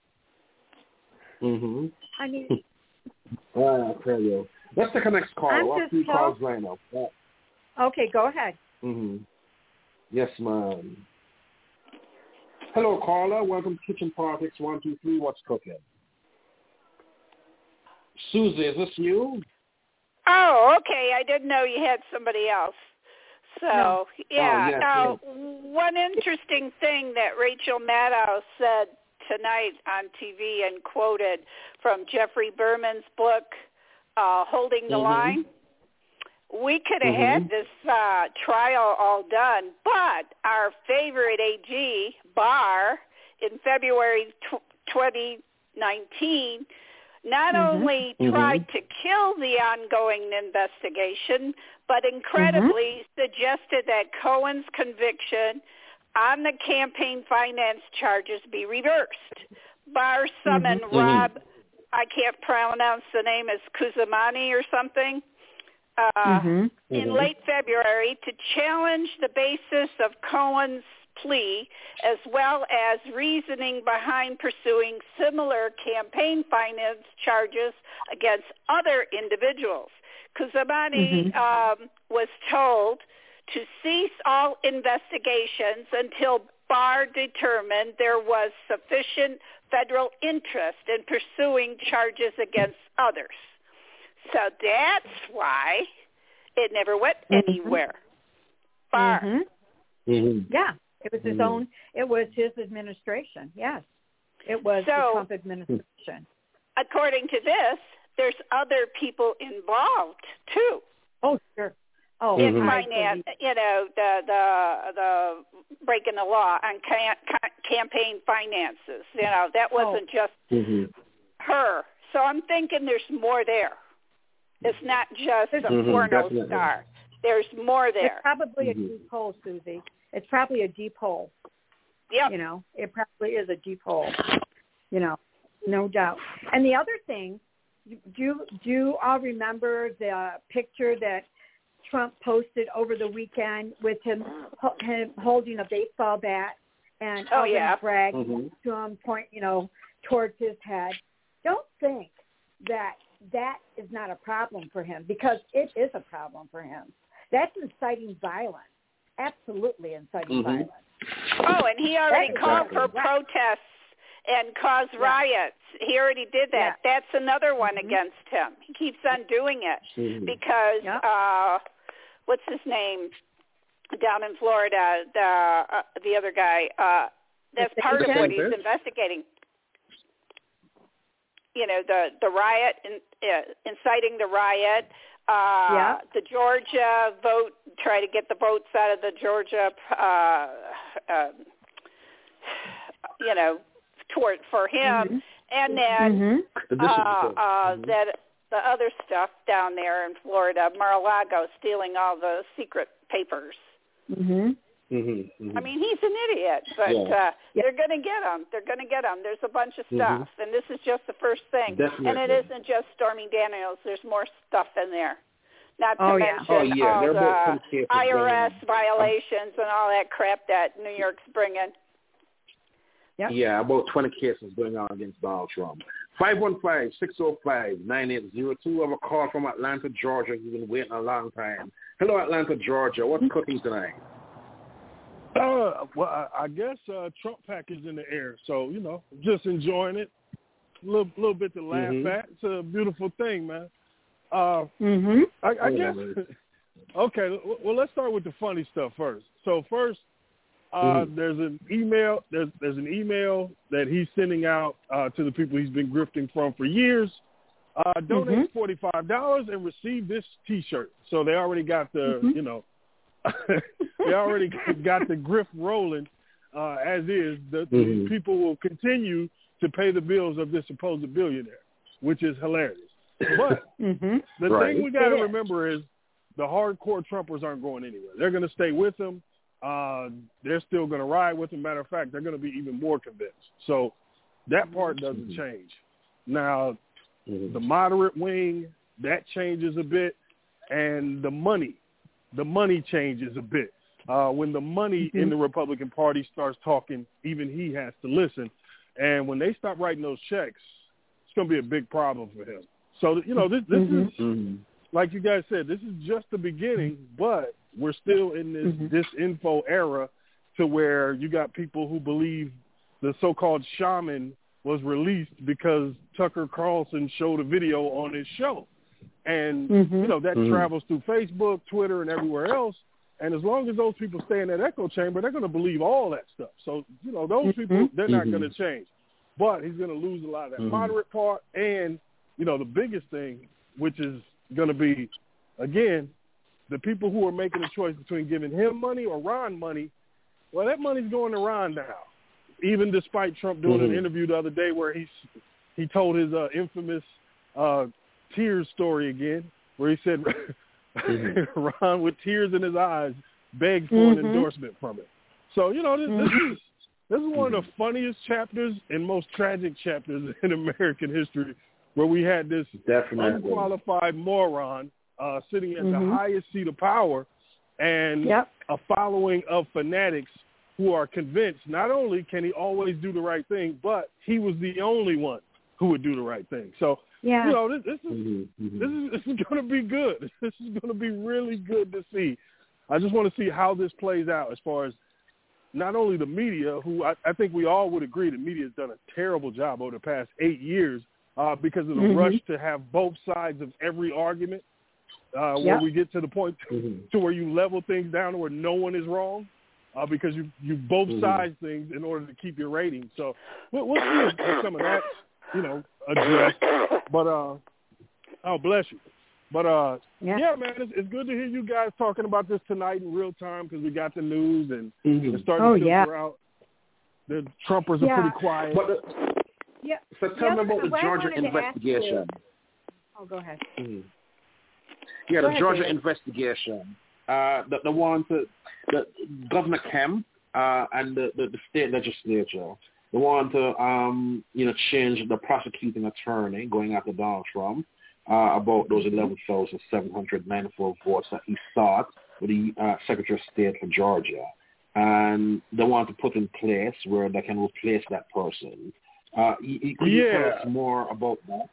I mean, I'll tell you. Let's take a next call. What 3 calls right now? Okay, go ahead. Yes, ma'am. Hello, caller. Welcome to Kitchen Politics 123. What's cooking? Susie, is this you? Oh, okay. I didn't know you had somebody else. So, one interesting thing that Rachel Maddow said tonight on TV and quoted from Jeffrey Berman's book, Holding the Line. We could have had this trial all done, but our favorite AG, Barr, in February 2019, not only tried to kill the ongoing investigation, but incredibly suggested that Cohen's conviction on the campaign finance charges be reversed. Barr summoned Rob I can't pronounce the name, as Kuzmani or something, in late February to challenge the basis of Cohen's plea as well as reasoning behind pursuing similar campaign finance charges against other individuals. Kuzmani was told to cease all investigations until Barr determined there was sufficient federal interest in pursuing charges against others. So that's why it never went anywhere. Barr. Yeah, it was his own. It was his administration. Yes, it was the Trump administration. According to this, there's other people involved too. Oh, sure. Oh, in finance, the breaking the law on campaign finances. That wasn't just her. So I'm thinking there's more there. It's not just a porno star. There's more there. It's probably a deep hole, Susie. It's probably a deep hole. Yep. It probably is a deep hole. No doubt. And the other thing, do you all remember the picture that Trump posted over the weekend with him holding a baseball bat and bragged to him, towards his head? Don't think that is not a problem for him, because it is a problem for him. That's inciting violence. Absolutely inciting violence. Oh, and he already called for protests and caused riots. He already did that. That's another one against him. He keeps on doing it because what's his name down in Florida? The other guy. That's part of what he's investigating. The riot, inciting the riot. The Georgia vote, try to get the votes out of the Georgia, for him, and then that the other stuff down there in Florida, Mar-a-Lago, stealing all the secret papers. I mean, he's an idiot, but they're going to get him. They're going to get him. There's a bunch of stuff, and this is just the first thing. Definitely. And it isn't just Stormy Daniels. There's more stuff in there. Not to mention all the IRS violations and all that crap that New York's bringing. Yep. Yeah, about 20 cases going on against Donald Trump. 515-605-9802. I have a call from Atlanta, Georgia. He's been waiting a long time. Hello, Atlanta, Georgia. What's cooking tonight? Well, I guess Trump package in the air. So, just enjoying it. A little bit to laugh at. It's a beautiful thing, man. I guess. Okay, well, let's start with the funny stuff first. So first, there's an email. There's an email that he's sending out to the people he's been grifting from for years. Donate $45 and receive this T-shirt. So they already got the, they already got the grift rolling as is. The people will continue to pay the bills of this supposed billionaire, which is hilarious. But the thing we got to remember is the hardcore Trumpers aren't going anywhere. They're going to stay with him. They're still going to ride with him. Matter of fact, they're going to be even more convinced. So that part doesn't change. Now, the moderate wing, that changes a bit, and the money changes a bit. When the money in the Republican Party starts talking, even he has to listen. And when they stop writing those checks, it's going to be a big problem for him. So, this is, like you guys said, this is just the beginning, but we're still in this disinfo era to where you got people who believe the so-called shaman was released because Tucker Carlson showed a video on his show. And, that travels through Facebook, Twitter, and everywhere else. And as long as those people stay in that echo chamber, they're going to believe all that stuff. So, those people, they're not going to change. But he's going to lose a lot of that moderate part. And, the biggest thing, which is going to be, again, the people who are making the choice between giving him money or Ron money, well, that money's going to Ron now. Even despite Trump doing an interview the other day where he told his infamous tears story again, where he said Ron, with tears in his eyes, begged for an endorsement from it. So, this is one of the funniest chapters and most tragic chapters in American history where we had this Definitely unqualified moron sitting at the highest seat of power and a following of fanatics who are convinced not only can he always do the right thing, but he was the only one who would do the right thing. So, you know, this is going to be good. This is going to be really good to see. I just want to see how this plays out as far as not only the media, who I think we all would agree the media has done a terrible job over the past 8 years because of the rush to have both sides of every argument where we get to the point to where you level things down to where no one is wrong because you both sides things in order to keep your rating. So we'll see if some of that, you know, addressed. But, oh, bless you. But, yeah, man, it's good to hear you guys talking about this tonight in real time because we got the news and it's starting to filter out. The Trumpers are pretty quiet. But so tell me about the Georgia investigation. Go ahead. Yeah, the Georgia investigation. The one to Governor Kemp and the state legislature. They want to, you know, change the prosecuting attorney going after Donald Trump about those 11,794 votes that he sought with the Secretary of State for Georgia. And they want to put in place where they can replace that person. Could you tell us more about that?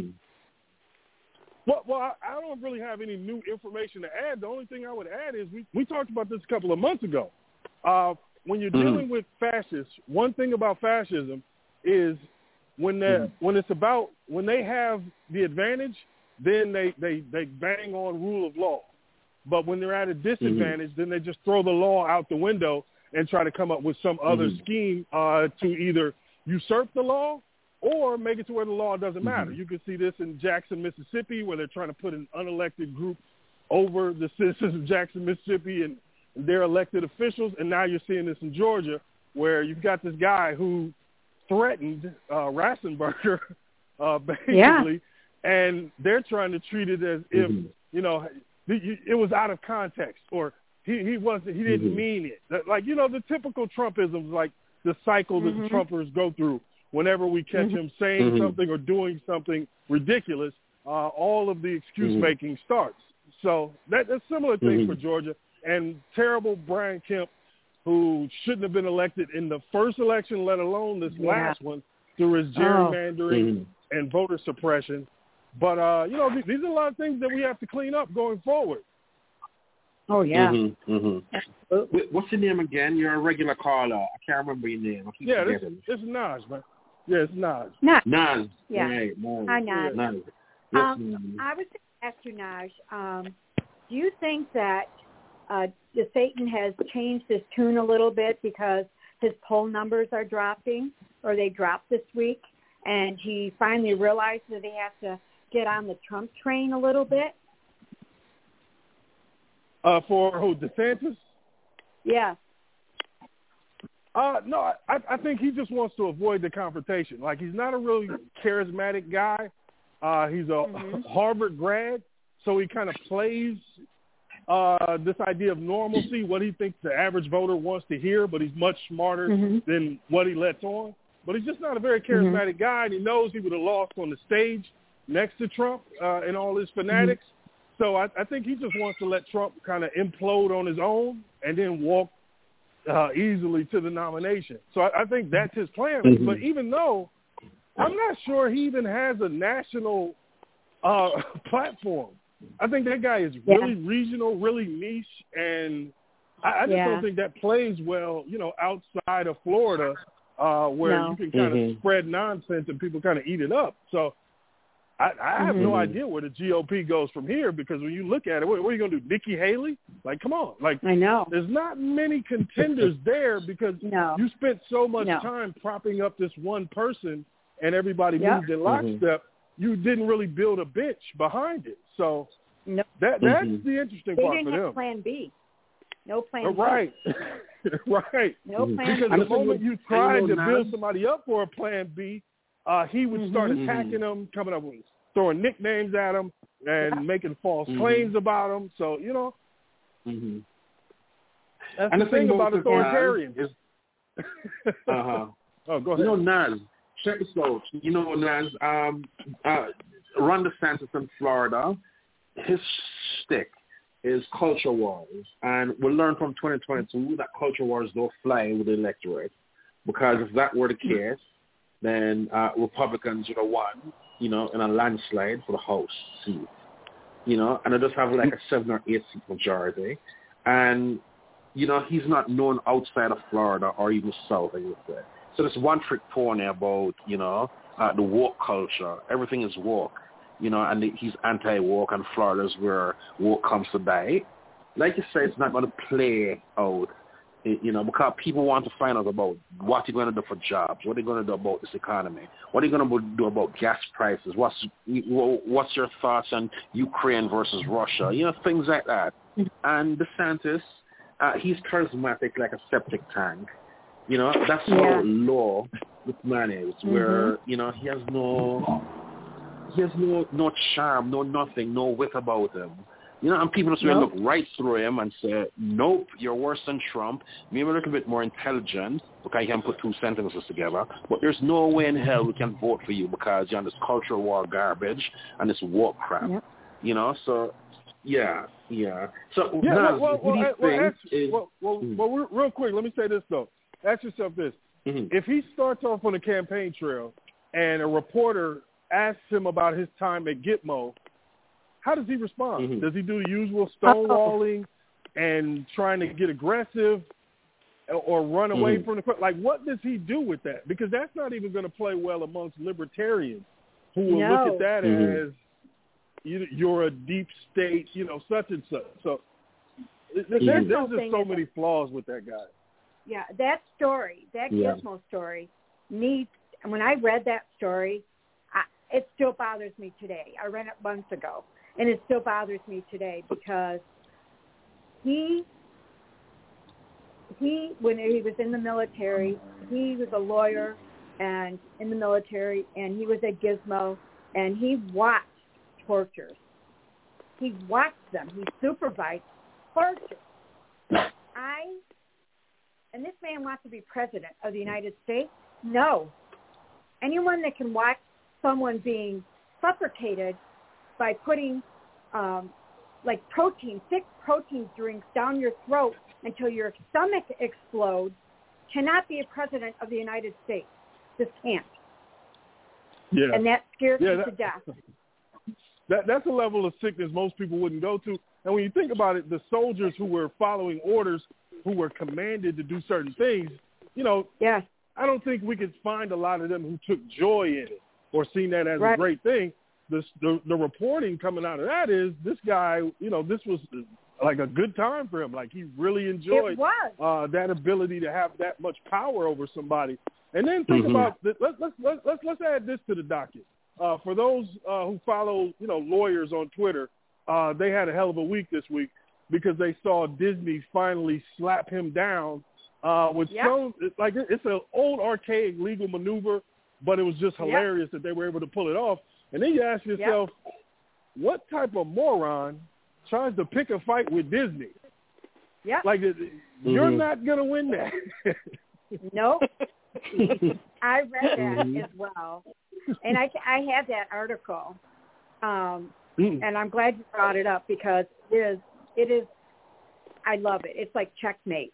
Well, I don't really have any new information to add. The only thing I would add is we talked about this a couple of months ago. When you're dealing with fascists, one thing about fascism is when they have the advantage, then they bang on rule of law. But when they're at a disadvantage, then they just throw the law out the window and try to come up with some other scheme to either usurp the law or make it to where the law doesn't matter. You can see this in Jackson, Mississippi, where they're trying to put an unelected group over the citizens of Jackson, Mississippi, and their elected officials. And now you're seeing this in Georgia, where you've got this guy who threatened Rassenberger, basically, and they're trying to treat it as if, you know, it was out of context or he didn't mean it. Like, you know, the typical Trumpisms, like the cycle that the Trumpers go through. Whenever we catch him saying something or doing something ridiculous, all of the excuse-making starts. So that's a similar thing for Georgia. And terrible Brian Kemp, who shouldn't have been elected in the first election, let alone this last one, through his gerrymandering and voter suppression. But, you know, these are a lot of things that we have to clean up going forward. Oh, yeah. What's your name again? You're a regular caller. I can't remember your name. This is Naj, man. Yeah, it's Naj. Naj. Yeah. Right, Naj. Hi, Naj. Naj. I was going to ask you, Naj, do you think that Satan has changed his tune a little bit because his poll numbers are dropping, or they dropped this week, and he finally realized that he has to get on the Trump train a little bit? For who, DeSantis? Yeah. No, I think he just wants to avoid the confrontation. Like, he's not a really charismatic guy. He's a Harvard grad, so he kind of plays this idea of normalcy, what he thinks the average voter wants to hear, but he's much smarter than what he lets on. But he's just not a very charismatic guy, and he knows he would have lost on the stage next to Trump and all his fanatics. So I think he just wants to let Trump kind of implode on his own and then walk easily to the nomination. So I think that's his plan. But even though I'm not sure he even has a national platform, I think that guy is really regional, really niche, and I just don't think that plays well, you know, outside of Florida where you can kind of spread nonsense and people kind of eat it up. So I have no idea where the GOP goes from here, because when you look at it, what are you going to do, Nikki Haley? Like, come on. Like, I know. There's not many contenders there because you spent so much time propping up this one person and everybody moved in lockstep. You didn't really build a bench behind it. So that's the interesting part for them. They didn't have plan B. No plan B. Right. Right. No plan B. Because the moment you tried to build somebody up for a plan B, he would start attacking them, coming up with throwing nicknames at them and making false claims about them. So, you know, that's and the thing about authoritarians. Is, oh, go ahead. You know, Naz, check this out. You know, Naz, Ron DeSantis in Florida, his shtick is culture wars. And we'll learn from 2022 that culture wars don't fly with the electorate. Because if that were the case, then Republicans would have won, you know, in a landslide for the House seat. You know, and they just have like a 7 or 8 seat majority. And, you know, he's not known outside of Florida or even South, I would say. So this one trick pony about, you know, the woke culture. Everything is woke, you know, and he's anti-woke, and Florida's where woke comes to die. Like you say, it's not going to play out, you know, because people want to find out about what you're going to do for jobs, what are you going to do about this economy, what are you going to do about gas prices, what's your thoughts on Ukraine versus Russia, you know, things like that. And DeSantis, he's charismatic like a septic tank. You know, that's how low this man is, where, you know, he has no charm, no nothing, no wit about him. You know, and people just will look right through him and say, nope, you're worse than Trump, maybe a little bit more intelligent, because you can put 2 sentences together, but there's no way in hell we can vote for you because you're on this cultural war garbage and this woke crap. Yep. You know, so, yeah. So, real quick, let me say this, though. Ask yourself this. If he starts off on the campaign trail and a reporter asks him about his time at Gitmo, how does he respond? Does he do the usual stonewalling and trying to get aggressive or run away from the crowd? Like, what does he do with that? Because that's not even going to play well amongst libertarians who will look at that as you're a deep state, you know, such and such. So there's just so many flaws with that guy. Yeah, that story, that Gizmo story, needs. And when I read that story, it still bothers me today. I read it months ago, and it still bothers me today because he when he was in the military, he was a lawyer and in the military, and he was at Gizmo, and he watched tortures. He watched them. He supervised torture. And this man wants to be president of the United States? No. Anyone that can watch someone being suffocated by putting like thick protein drinks down your throat until your stomach explodes cannot be a president of the United States. Just can't. Yeah. And that scares me to death. That's a level of sickness most people wouldn't go to. And when you think about it, the soldiers who were following orders, who were commanded to do certain things, you know, I don't think we could find a lot of them who took joy in it or seen that as a great thing. The reporting coming out of that is this guy, you know, this was like a good time for him. Like he really enjoyed that ability to have that much power over somebody. And then think about let's add this to the docket. For those who follow, you know, lawyers on Twitter, they had a hell of a week this week because they saw Disney finally slap him down with some, like it's an old archaic legal maneuver, but it was just hilarious that they were able to pull it off. And then you ask yourself, what type of moron tries to pick a fight with Disney? Yeah. Like, you're not going to win that. Nope. I read that as well. And I have that article. And I'm glad you brought it up because it is, I love it. It's like checkmate.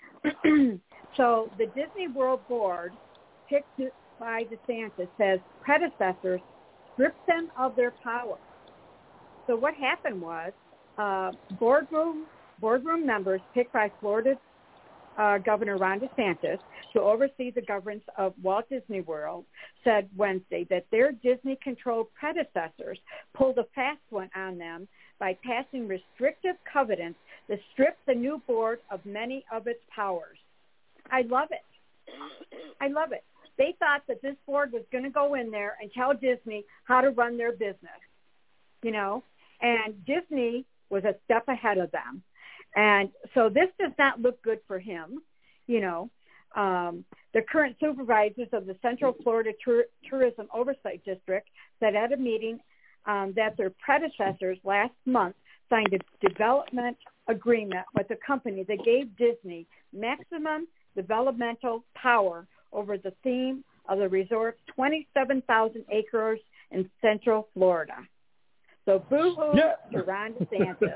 So the Disney World Board, picked by DeSantis, says predecessors stripped them of their power. So what happened was boardroom members picked by Florida Governor Ron DeSantis to oversee the governance of Walt Disney World said Wednesday that their Disney-controlled predecessors pulled a fast one on them by passing restrictive covenants that stripped the new board of many of its powers. I love it. I love it. They thought that this board was going to go in there and tell Disney how to run their business, you know, and Disney was a step ahead of them. And so this does not look good for him, you know. The current supervisors of the Central Florida Tourism Oversight District said at a meeting that their predecessors last month signed a development agreement with a company that gave Disney maximum developmental power over the theme of the resort's 27,000 acres in Central Florida. So boo-hoo to Ron DeSantis.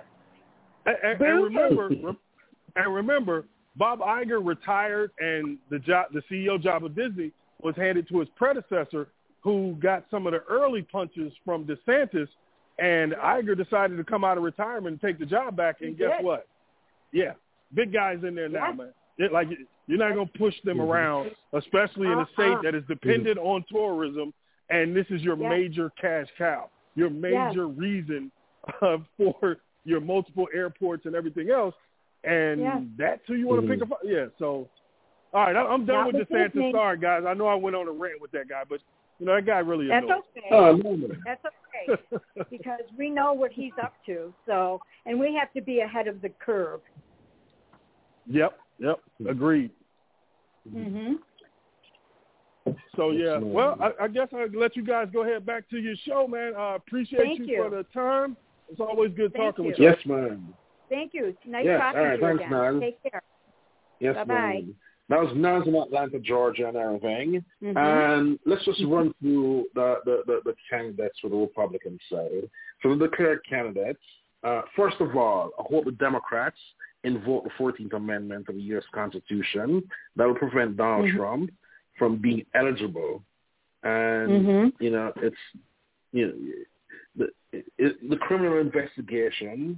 And remember, Bob Iger retired, and the CEO job of Disney was handed to his predecessor, who got some of the early punches from DeSantis, and Iger decided to come out of retirement and take the job back, and guess what? Yeah, big guys in there now, man. You're not going to push them around, especially in a state that is dependent on tourism, and this is your major cash cow, your major reason for your multiple airports and everything else, and that's who you want to pick up. Yeah, so, all right, I'm done with DeSantis. Sorry, guys. I know I went on a rant with that guy, but, that guy really That's annoying. Okay. That's okay, because we know what he's up to, so, and we have to be ahead of the curve. Yep, agreed. Mm-hmm. So, yeah, well, I guess I'll let you guys go ahead back to your show, man. Appreciate you for the time. It's always good talking with you. Yes, ma'am. Thank you. Nice talking to you thanks, again. man. Take care. Yes, Bye-bye. ma'am. Now it's in Atlanta, Georgia, and everything. Mm-hmm. And let's just run through the candidates for the Republican side. So the declared candidates, first of all, I hope the Democrats invoke the 14th Amendment of the U.S. Constitution that will prevent Donald Trump from being eligible. And, it's, the criminal investigation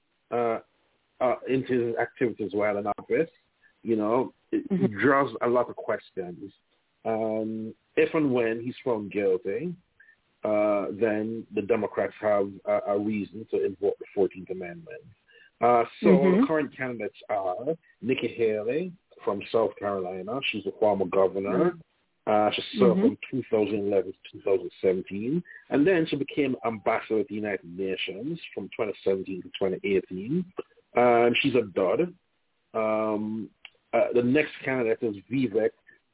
into his activities while in office, it draws a lot of questions. If and when he's found guilty, then the Democrats have a reason to invoke the 14th Amendment. The current candidates are Nikki Haley from South Carolina. She's a former governor. She served from 2011 to 2017. And then she became ambassador at the United Nations from 2017 to 2018. She's a dud. The next candidate is Vivek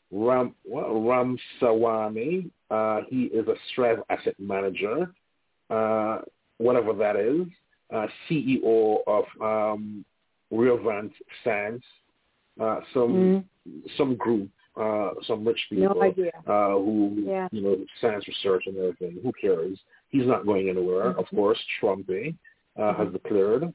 Ramaswamy. He is a Strive Asset Manager, whatever that is, CEO of Reovant Science, some group, some rich people who science research and everything. Who cares? He's not going anywhere. Of course, Trumpy has declared.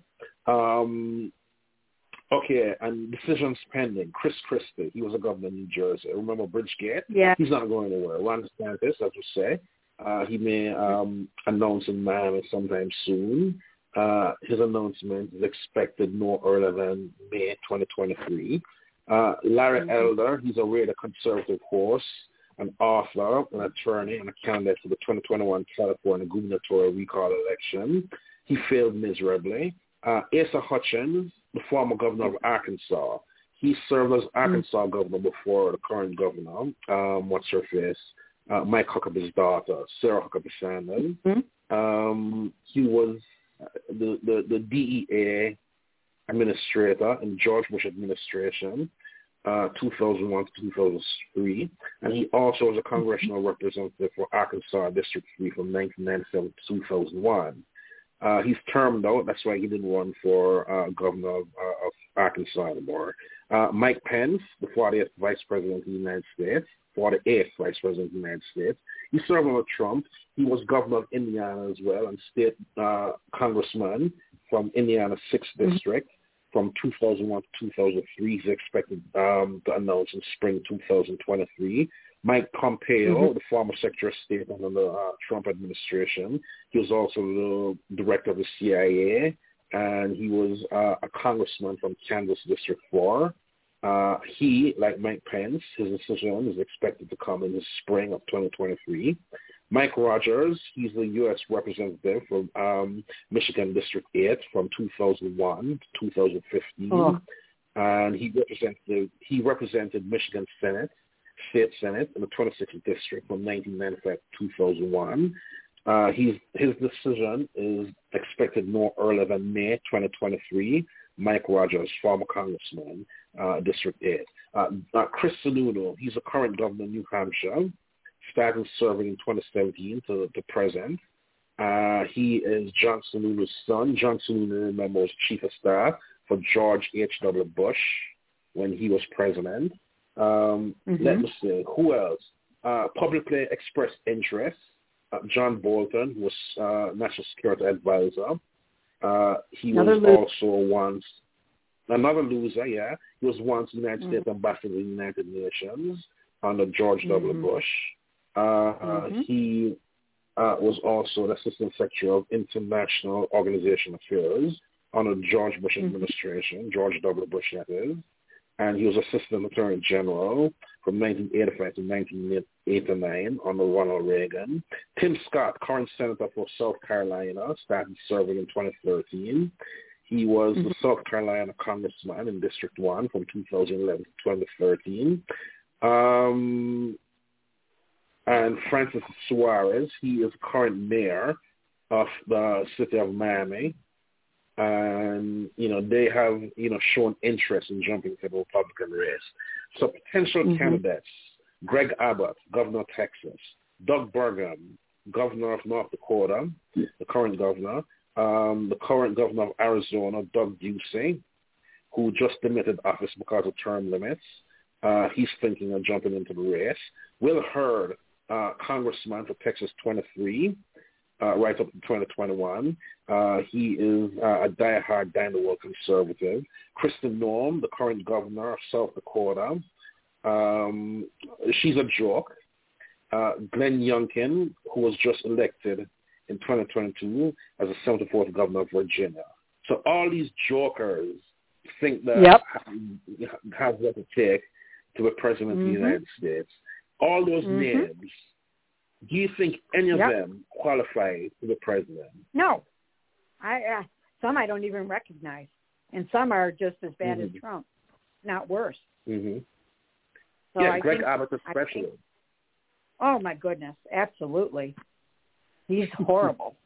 Okay, and decisions pending. Chris Christie, he was a governor in New Jersey. Remember Bridgegate? Yeah. He's not going anywhere. Ron DeSantis, as we say, he may announce in Miami sometime soon. His announcement is expected no earlier than May 2023. Larry Elder, he's a really conservative horse, an author, an attorney, and a candidate for the 2021 California gubernatorial recall election. He failed miserably. Asa Hutchins, the former governor of Arkansas. He served as Arkansas governor before the current governor, what's her face, Mike Huckabee's daughter, Sarah Huckabee Sanders. He was the DEA administrator in George Bush administration, 2001 to 2003. And he also was a congressional representative for Arkansas District 3 from 1997 to 2001. He's termed out. That's why he didn't run for governor of Arkansas anymore. Mike Pence, the 48th Vice President of the United States, 48th Vice President of the United States. He served under Trump. He was governor of Indiana as well and state congressman from Indiana 6th District from 2001 to 2003. He's expected to announce in spring 2023. Mike Pompeo, the former Secretary of State under the Trump administration. He was also the director of the CIA, and he was a congressman from Kansas District 4. He, like Mike Pence, his decision is expected to come in the spring of 2023. Mike Rogers, he's the U.S. representative from Michigan District 8 from 2001 to 2015. And he represented Michigan State Senate in the 26th District from 1995 to 2001. His decision is expected no earlier than May 2023. Mike Rogers, former congressman, District 8. Chris Sununu, he's a current governor of New Hampshire, started serving in 2017 to present. He is John Sununu's son. John Sununu, remember, was chief of staff for George H.W. Bush when he was president. Let me see. Who else? publicly expressed interest. John Bolton, who was National Security Advisor. He was also once another loser, yeah. He was once United States Ambassador to the United Nations under George W. Bush. He was also the Assistant Secretary of International Organization Affairs under George Bush administration, George W. Bush, that is. And he was Assistant Attorney General from 1985 to 1989 under Ronald Reagan. Tim Scott, current Senator for South Carolina, started serving in 2013. He was the South Carolina Congressman in District 1 from 2011 to 2013. And Francis Suarez, he is current mayor of the city of Miami. And, they have, shown interest in jumping to the Republican race. So potential candidates, Greg Abbott, governor of Texas, Doug Burgum, governor of North Dakota, the current governor of Arizona, Doug Ducey, who just demitted office because of term limits. He's thinking of jumping into the race. Will Hurd, congressman for Texas 23, right up to 2021. He is a diehard Dynawall conservative. Kristen Noem, the current governor of South Dakota. She's a joke. Glenn Youngkin, who was just elected in 2022 as the 74th governor of Virginia. So all these jokers think that have what it takes to be president of the United States. All those names, do you think any of them qualify to be president? No. Some I don't even recognize. And some are just as bad as Trump, not worse. So Greg Abbott especially. Oh, my goodness. Absolutely. He's horrible.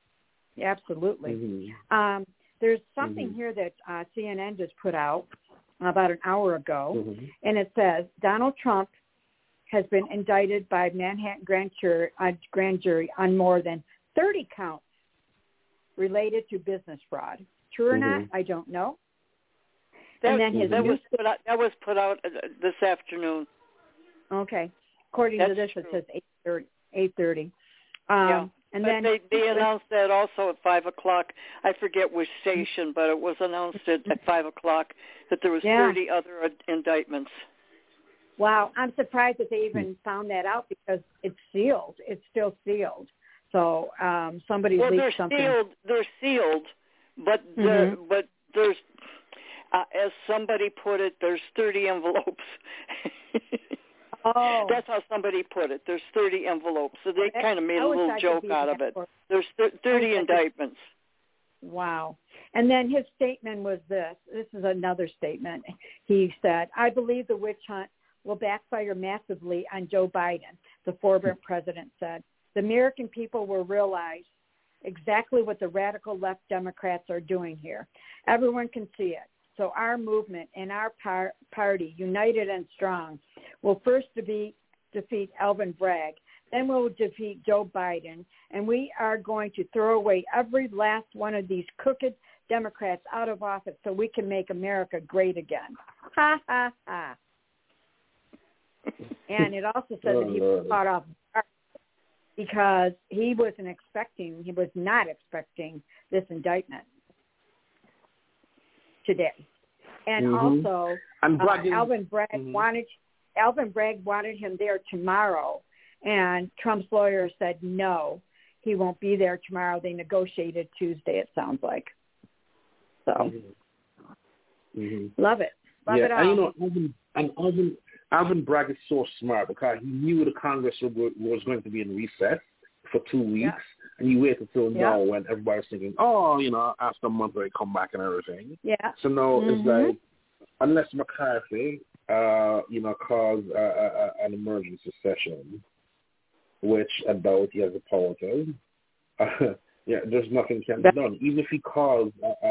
Absolutely. There's something here that CNN just put out about an hour ago, and it says Donald Trump has been indicted by Manhattan grand jury on more than 30 counts related to business fraud. True or not, I don't know. That was put out this afternoon. Okay. According to this, it says 8:30. And but then they announced that also at 5 o'clock. I forget which station, but it was announced at 5 o'clock that there was 30 other indictments. Wow, I'm surprised that they even found that out because it's sealed. It's still sealed. So somebody leaked something. They're sealed, but there's, as somebody put it, there's 30 envelopes. Oh. That's how somebody put it. There's 30 envelopes. So they kind of made a little joke out of it. There's 30 indictments. Wow. And then his statement was this. This is another statement. He said, I believe the witch hunt will backfire massively on Joe Biden, the former president said. The American people will realize exactly what the radical left Democrats are doing here. Everyone can see it. So our movement and our party, united and strong, will first defeat Alvin Bragg. Then we'll defeat Joe Biden. And we are going to throw away every last one of these crooked Democrats out of office so we can make America great again. Ha, ha, ha. And it also said that he was caught off guard because he was not expecting this indictment today. And also, Alvin Bragg wanted him there tomorrow, and Trump's lawyer said no, he won't be there tomorrow. They negotiated Tuesday, it sounds like. So, love it. Love it all. And Alvin Bragg is so smart because he knew the Congress was going to be in recess for 2 weeks, and he waited until now when everybody's thinking, after a month they come back and everything. Yeah. So now it's like, unless McCarthy, calls an emergency session, which I doubt he has the power to. There's nothing can be done. Even if he calls,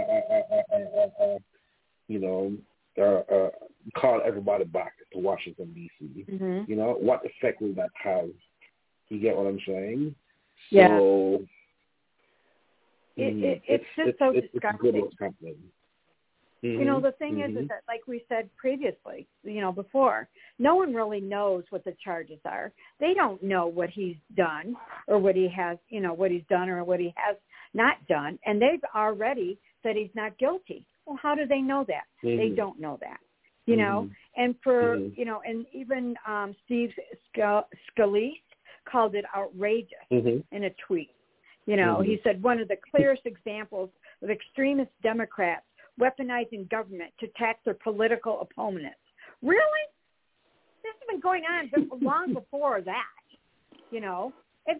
call everybody back to Washington, D.C. What effect will that have? You get what I'm saying? Yeah. So it's just so disgusting. Good what's happening. You know, the thing is that, like we said previously, you know, before, no one really knows what the charges are. They don't know what he's done or what he has, you know, what he's done or what he has not done. And they've already said he's not guilty. Well, how do they know that? They don't know that, you know. And for, you know, and even Steve Scalise called it outrageous in a tweet. You know, he said one of the clearest examples of extremist Democrats weaponizing government to attack their political opponents. Really? This has been going on long before that, you know. Do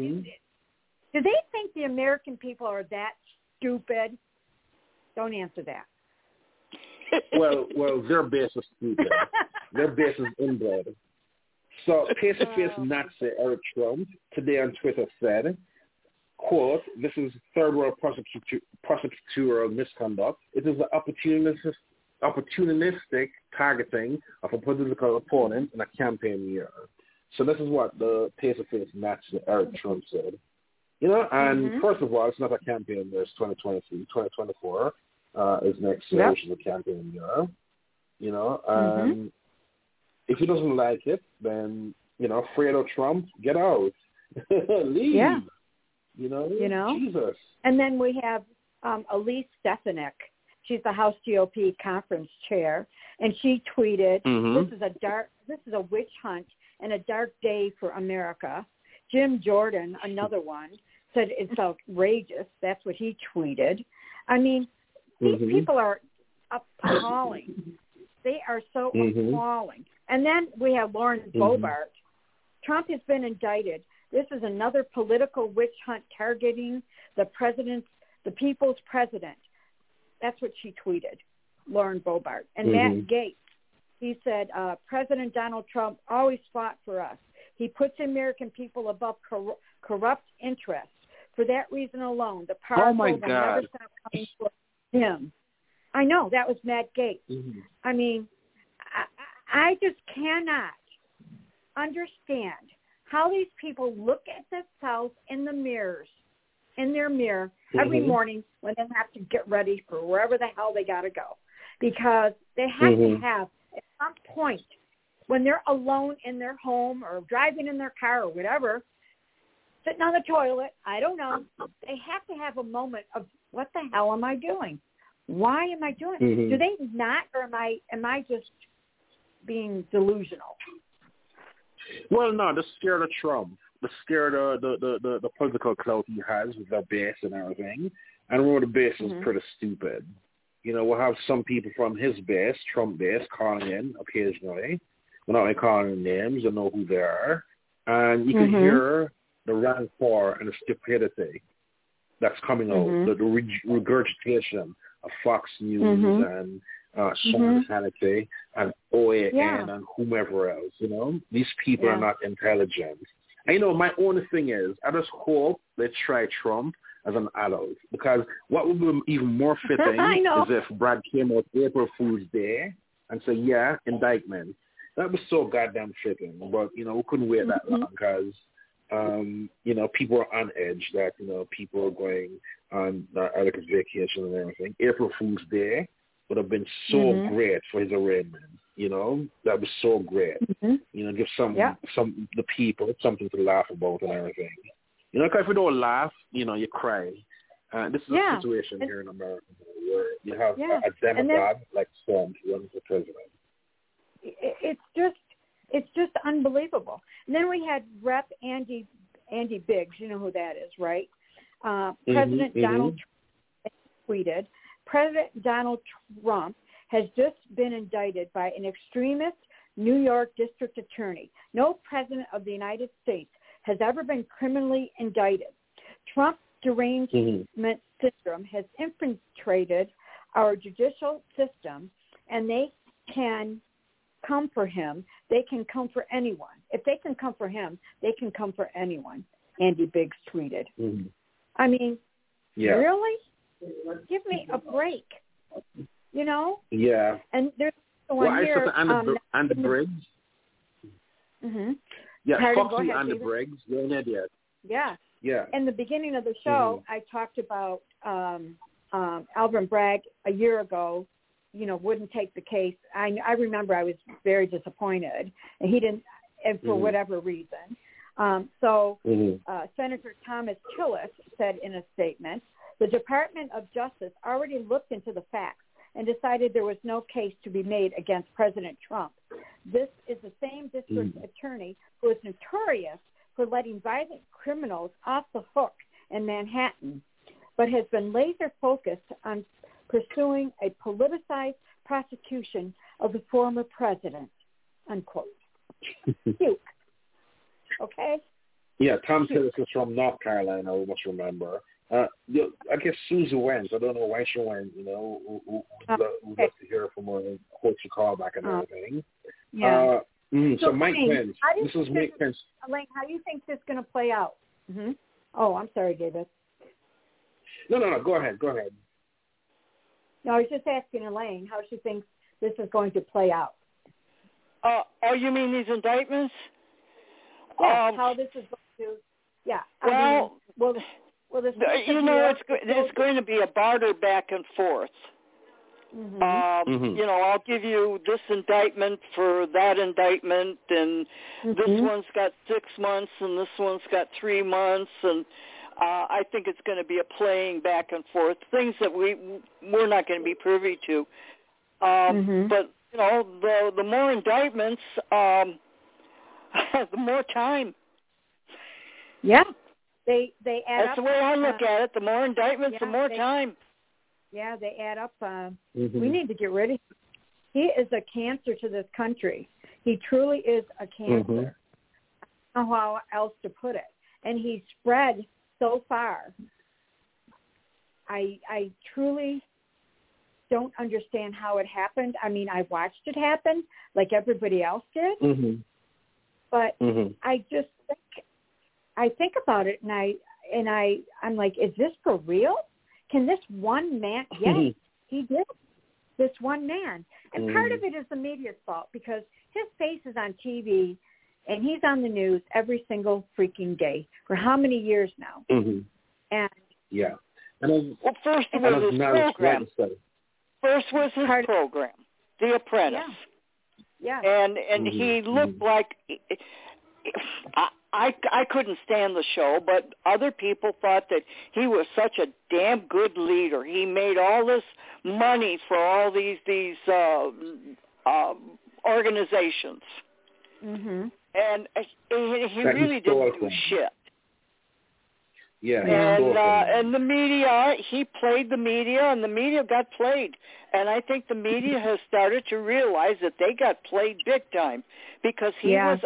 they think the American people are that stupid? Don't answer that. Well, their base is stupid. Their base is inbred. So, face-to-face Nazi Eric Trump today on Twitter said, quote, "This is third world prosecutorial misconduct. It is the opportunistic targeting of a political opponent in a campaign year." So this is what the face-to-face Nazi Eric Trump said. You know, and first of all, it's not a campaign year. It's 2023. 2024 is next year, which is a campaign year. You know, if he doesn't like it, then, you know, Fredo Trump, get out. Leave. Yeah. You know, Jesus. And then we have Elise Stefanik. She's the House GOP conference chair, and she tweeted, "This is a witch hunt and a dark day for America." Jim Jordan, another one, said it's outrageous. That's what he tweeted. I mean, these people are appalling. They are so appalling. And then we have Lauren Boebert. Trump has been indicted. This is another political witch hunt targeting the people's president. That's what she tweeted, Lauren Boebert. And Matt Gaetz, he said, President Donald Trump always fought for us. He puts the American people above corrupt interests. For that reason alone, the powerful will never stop coming for him. I know, that was Matt Gaetz. I mean, I just cannot understand how these people look at themselves in their mirror every morning when they have to get ready for wherever the hell they got to go. Because they have to have, at some point, when they're alone in their home or driving in their car or whatever, sitting on the toilet, I don't know, they have to have a moment of, what the hell am I doing? Why am I doing it? Do they not, or am I just being delusional? Well, no, they're scared of Trump. They're scared of the political clout he has with their base and everything. And remember, the base is pretty stupid. You know, we'll have some people from his base, Trump base, calling in occasionally. We're not calling names, you know who they are. And you can hear the rancor and the stupidity that's coming out, the regurgitation of Fox News and Sean Hannity and OAN and whomever else, you know. These people are not intelligent. And, you know, my only thing is, I just hope they try Trump as an adult, because what would be even more fitting is if Brad came out April Fool's Day and said, indictment. That was so goddamn fitting. But, you know, we couldn't wait that long because, you know, people are on edge, that, you know, people are going on like a vacation and everything. April Fool's Day would have been so great for his arraignment, you know. That was so great. You know, give the people something to laugh about and everything. You know, because if you don't laugh, you know, you cry. This is a situation here in America where you have a demagogue like Trump running for president. It's just unbelievable. And then we had Rep. Andy Biggs. You know who that is, right? President Donald Trump tweeted, President Donald Trump has just been indicted by an extremist New York district attorney. No president of the United States has ever been criminally indicted. Trump's derangement syndrome has infiltrated our judicial system, and they can come for him. They can come for anyone. If they can come for him, they can come for anyone, Andy Biggs tweeted. I mean, really? Give me a break, you know? Yeah. And there's one here. Andy Briggs. Yeah, Pardon, Foxy Andy Briggs. You're an idiot. Yeah. Yeah. In the beginning of the show, I talked about Alvin Bragg a year ago wouldn't take the case. I remember I was very disappointed, and he didn't, and for whatever reason. Senator Thomas Tillis said in a statement, the Department of Justice already looked into the facts and decided there was no case to be made against President Trump. This is the same district attorney who is notorious for letting violent criminals off the hook in Manhattan, but has been laser focused on pursuing a politicized prosecution of the former president, unquote. Cute. Okay? Yeah, Tom Tillis is from North Carolina, we must remember. I guess Susie went. I don't know why she went, we'd love to hear from her and hope she call back and everything. Yeah. So Mike Pence. This is Mike Pence. Elaine, how do you think this is going to play out? Mm-hmm. Oh, I'm sorry, David. No. Go ahead. No, I was just asking Elaine how she thinks this is going to play out. You mean these indictments? Yeah, how this is going to, yeah. It's going to be a barter back and forth. I'll give you this indictment for that indictment, and this one's got 6 months, and this one's got 3 months, and I think it's going to be a playing back and forth, things that we're not going to be privy to. But the more indictments, the more time. Yeah, they add up. That's the way I look at it. The more indictments, the more time. Yeah, they add up. We need to get rid of him. He is a cancer to this country. He truly is a cancer. I don't know how else to put it. And he's spread so far. I truly don't understand how it happened. I mean, I watched it happen like everybody else did. But I just think about it, and I'm like, is this for real? Can this one man? Yes, he did. This one man, and part of it is the media's fault because his face is on TV, and he's on the news every single freaking day for how many years now? And first was his program. First was his program, The Apprentice. Yeah. And he looked like I couldn't stand the show, but other people thought that he was such a damn good leader. He made all this money for all these organizations, and he really didn't do shit. Yeah, and the media, he played the media, and the media got played. And I think the media has started to realize that they got played big time because he was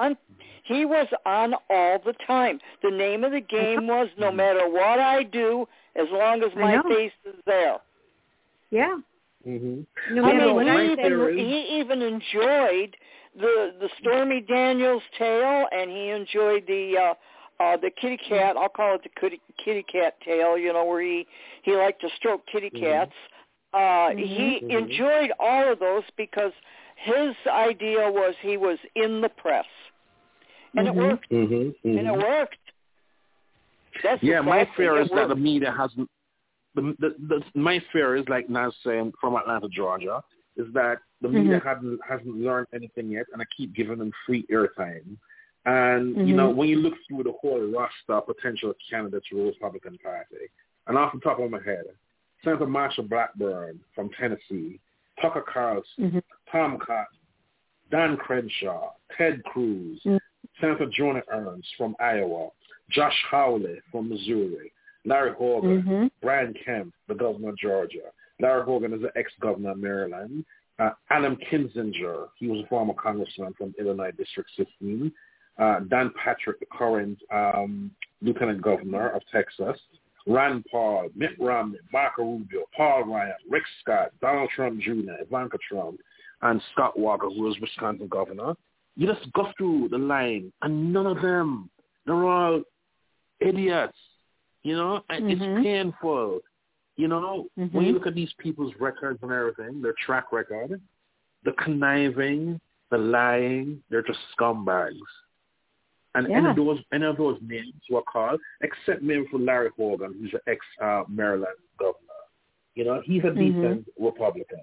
on all the time. The name of the game was no matter what I do, as long as my face is there. Yeah. No he even enjoyed the Stormy Daniels tale, and he enjoyed the kitty cat. I'll call it the kitty cat tale. Where he liked to stroke kitty cats. He enjoyed all of those because his idea was he was in the press, and it worked. And it worked. That's my fear is that the media hasn't. My fear is, like Naz saying from Atlanta, Georgia, is that the media hasn't learned anything yet, and I keep giving them free airtime. And when you look through the whole roster of potential candidates for the Republican Party, and off the top of my head, Senator Marsha Blackburn from Tennessee, Tucker Carlson, Tom Cotton, Dan Crenshaw, Ted Cruz, Senator Jonah Ernst from Iowa, Josh Hawley from Missouri, Larry Hogan, Brian Kemp, the governor of Georgia. Larry Hogan is the ex-governor of Maryland. Adam Kinzinger, he was a former congressman from Illinois District 16. Dan Patrick, the current lieutenant governor of Texas. Rand Paul, Mitt Romney, Marco Rubio, Paul Ryan, Rick Scott, Donald Trump Jr., Ivanka Trump, and Scott Walker, who was Wisconsin governor. You just go through the line, and none of them, they're all idiots, and it's painful. When you look at these people's records and everything, their track record, the conniving, the lying, they're just scumbags. And any of those names were called, except maybe for Larry Hogan, who's an ex-Maryland governor. He's a decent Republican.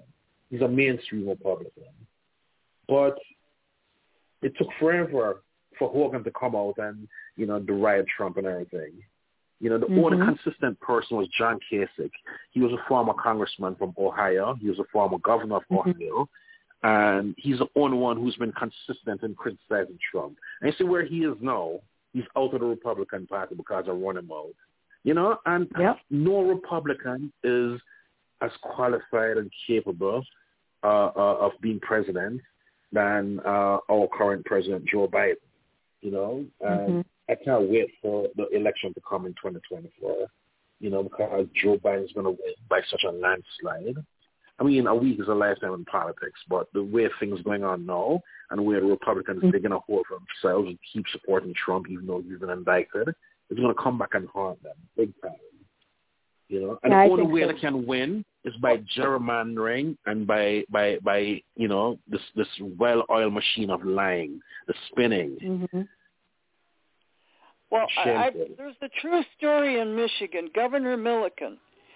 He's a mainstream Republican. But it took forever for Hogan to come out and, deride Trump and everything. The only consistent person was John Kasich. He was a former congressman from Ohio. He was a former governor of Ohio. And he's the only one who's been consistent in criticizing Trump. And you see where he is now. He's out of the Republican Party because of running out. And no Republican is as qualified and capable of being president than our current president, Joe Biden. And I can't wait for the election to come in 2024, because Joe Biden is going to win by such a landslide. I mean, a week is a lifetime in politics, but the way things are going on now and where the Republicans are digging a hole for themselves and keep supporting Trump even though he's been indicted, it's going to come back and haunt them big time. And the only way they can win is by gerrymandering and by this well-oiled machine of lying, the spinning. Well, there's the true story in Michigan. Governor Milliken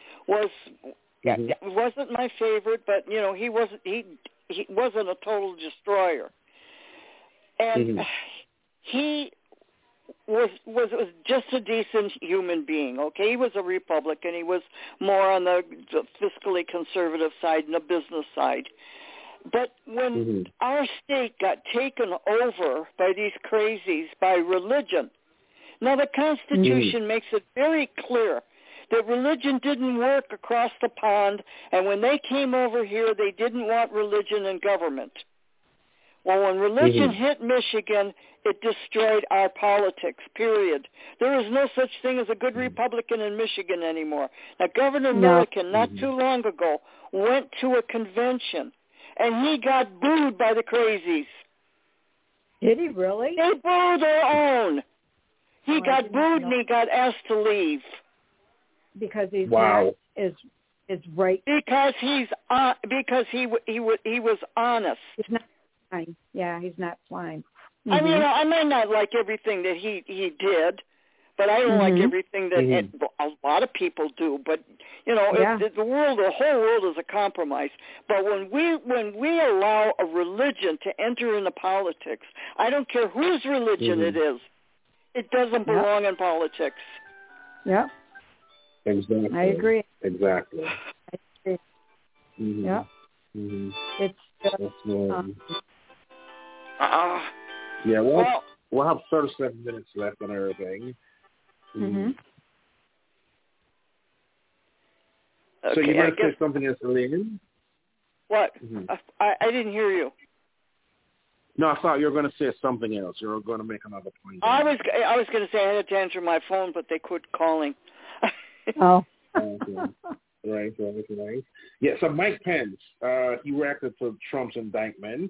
wasn't my favorite, but he wasn't a total destroyer, and he was just a decent human being. Okay, he was a Republican. He was more on the fiscally conservative side and the business side. But when our state got taken over by these crazies, by religion, now the Constitution makes it very clear that religion didn't work across the pond, and when they came over here, they didn't want religion in government. Well, when religion hit Michigan, it destroyed our politics, period. There is no such thing as a good Republican in Michigan anymore. Now, Governor Milliken, not too long ago, went to a convention, and he got booed by the crazies. Did he really? They booed their own. He got booed and he got asked to leave. Because he's not is right. Because he was honest. He's not flying. Yeah, he's not flying. I mean, I might not like everything that he did, but I don't like everything that a lot of people do. But the whole world is a compromise. But when we allow a religion to enter into politics, I don't care whose religion it is, it doesn't belong in politics. Yeah. Exactly. I agree. Exactly. I agree. Yeah. It's we'll have 37 minutes left on everything. So you might say something else, Elaine? What? I didn't hear you. No, I thought you were going to say something else. You were going to make another point. I was going to say I had to answer my phone, but they quit calling. Oh. Right. Yeah, so Mike Pence, he reacted to Trump's indictment,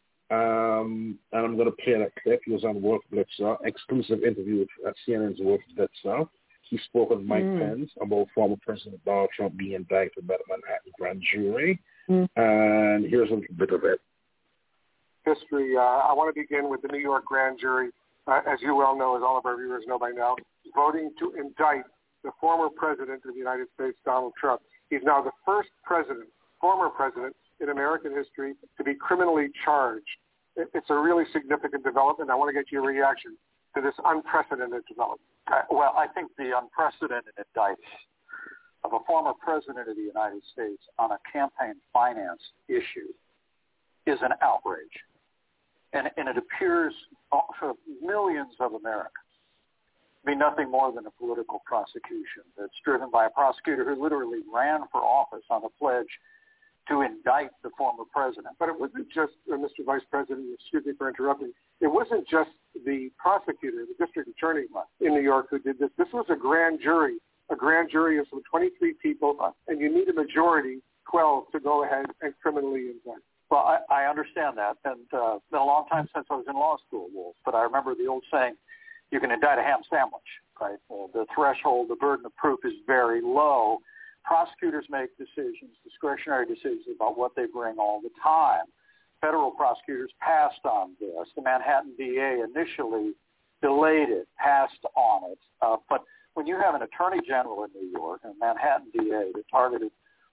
and I'm going to play that clip. He was on Wolf Blitzer, exclusive interview with CNN's Wolf Blitzer. He spoke with Mike Pence about former President Donald Trump being indicted by the Manhattan grand jury, and here's a little bit of it. History. I want to begin with the New York grand jury, as you well know, as all of our viewers know by now, voting to indict the former president of the United States, Donald Trump. He's now the first former president in American history to be criminally charged. It's a really significant development. I want to get your reaction to this unprecedented development. Well, I think the unprecedented indictment of a former president of the United States on a campaign finance issue is an outrage. And it appears for millions of Americans be nothing more than a political prosecution that's driven by a prosecutor who literally ran for office on the pledge to indict the former president. But it wasn't just, Mr. Vice President, excuse me for interrupting, it wasn't just the prosecutor, the district attorney in New York who did this. This was a grand jury of some 23 people, and you need a majority, 12, to go ahead and criminally indict. Well, I understand that, and it's been a long time since I was in law school, Wolf, but I remember the old saying, you can indict a ham sandwich, right? The threshold, the burden of proof is very low. Prosecutors make decisions, discretionary decisions about what they bring all the time. Federal prosecutors passed on this. The Manhattan DA initially delayed it, passed on it. But when you have an attorney general in New York and a Manhattan DA that targeted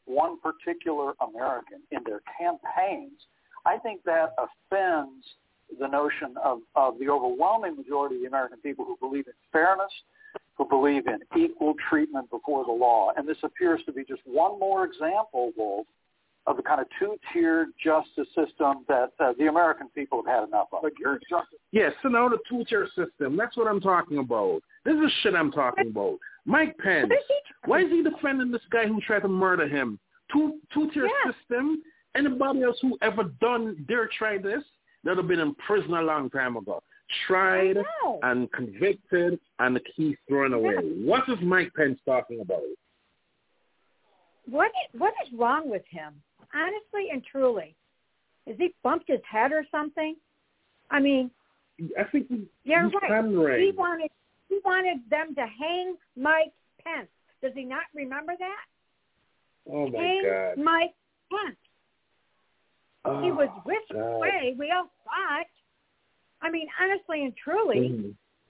one particular American in their campaigns, I think that offends the notion of the overwhelming majority of the American people who believe in fairness, who believe in equal treatment before the law. And this appears to be just one more example, Wolf, of the kind of two-tiered justice system that the American people have had enough of. Yes, so now the two-tier system, that's what I'm talking about. This is shit I'm talking about. Mike Pence, why is he defending this guy who tried to murder him? Two-tier system? Anybody else who ever tried this, they'd have been in prison a long time ago. Tried and convicted and the keys thrown away. What is Mike Pence talking about? What is wrong with him? Honestly and truly. Has he bumped his head or something? I mean, I think he's right. pandering. He wanted them to hang Mike Pence. Does he not remember that? Oh, my hang God. Mike Pence. He was whisked away. We all saw it. I mean, honestly and truly. Mm-hmm.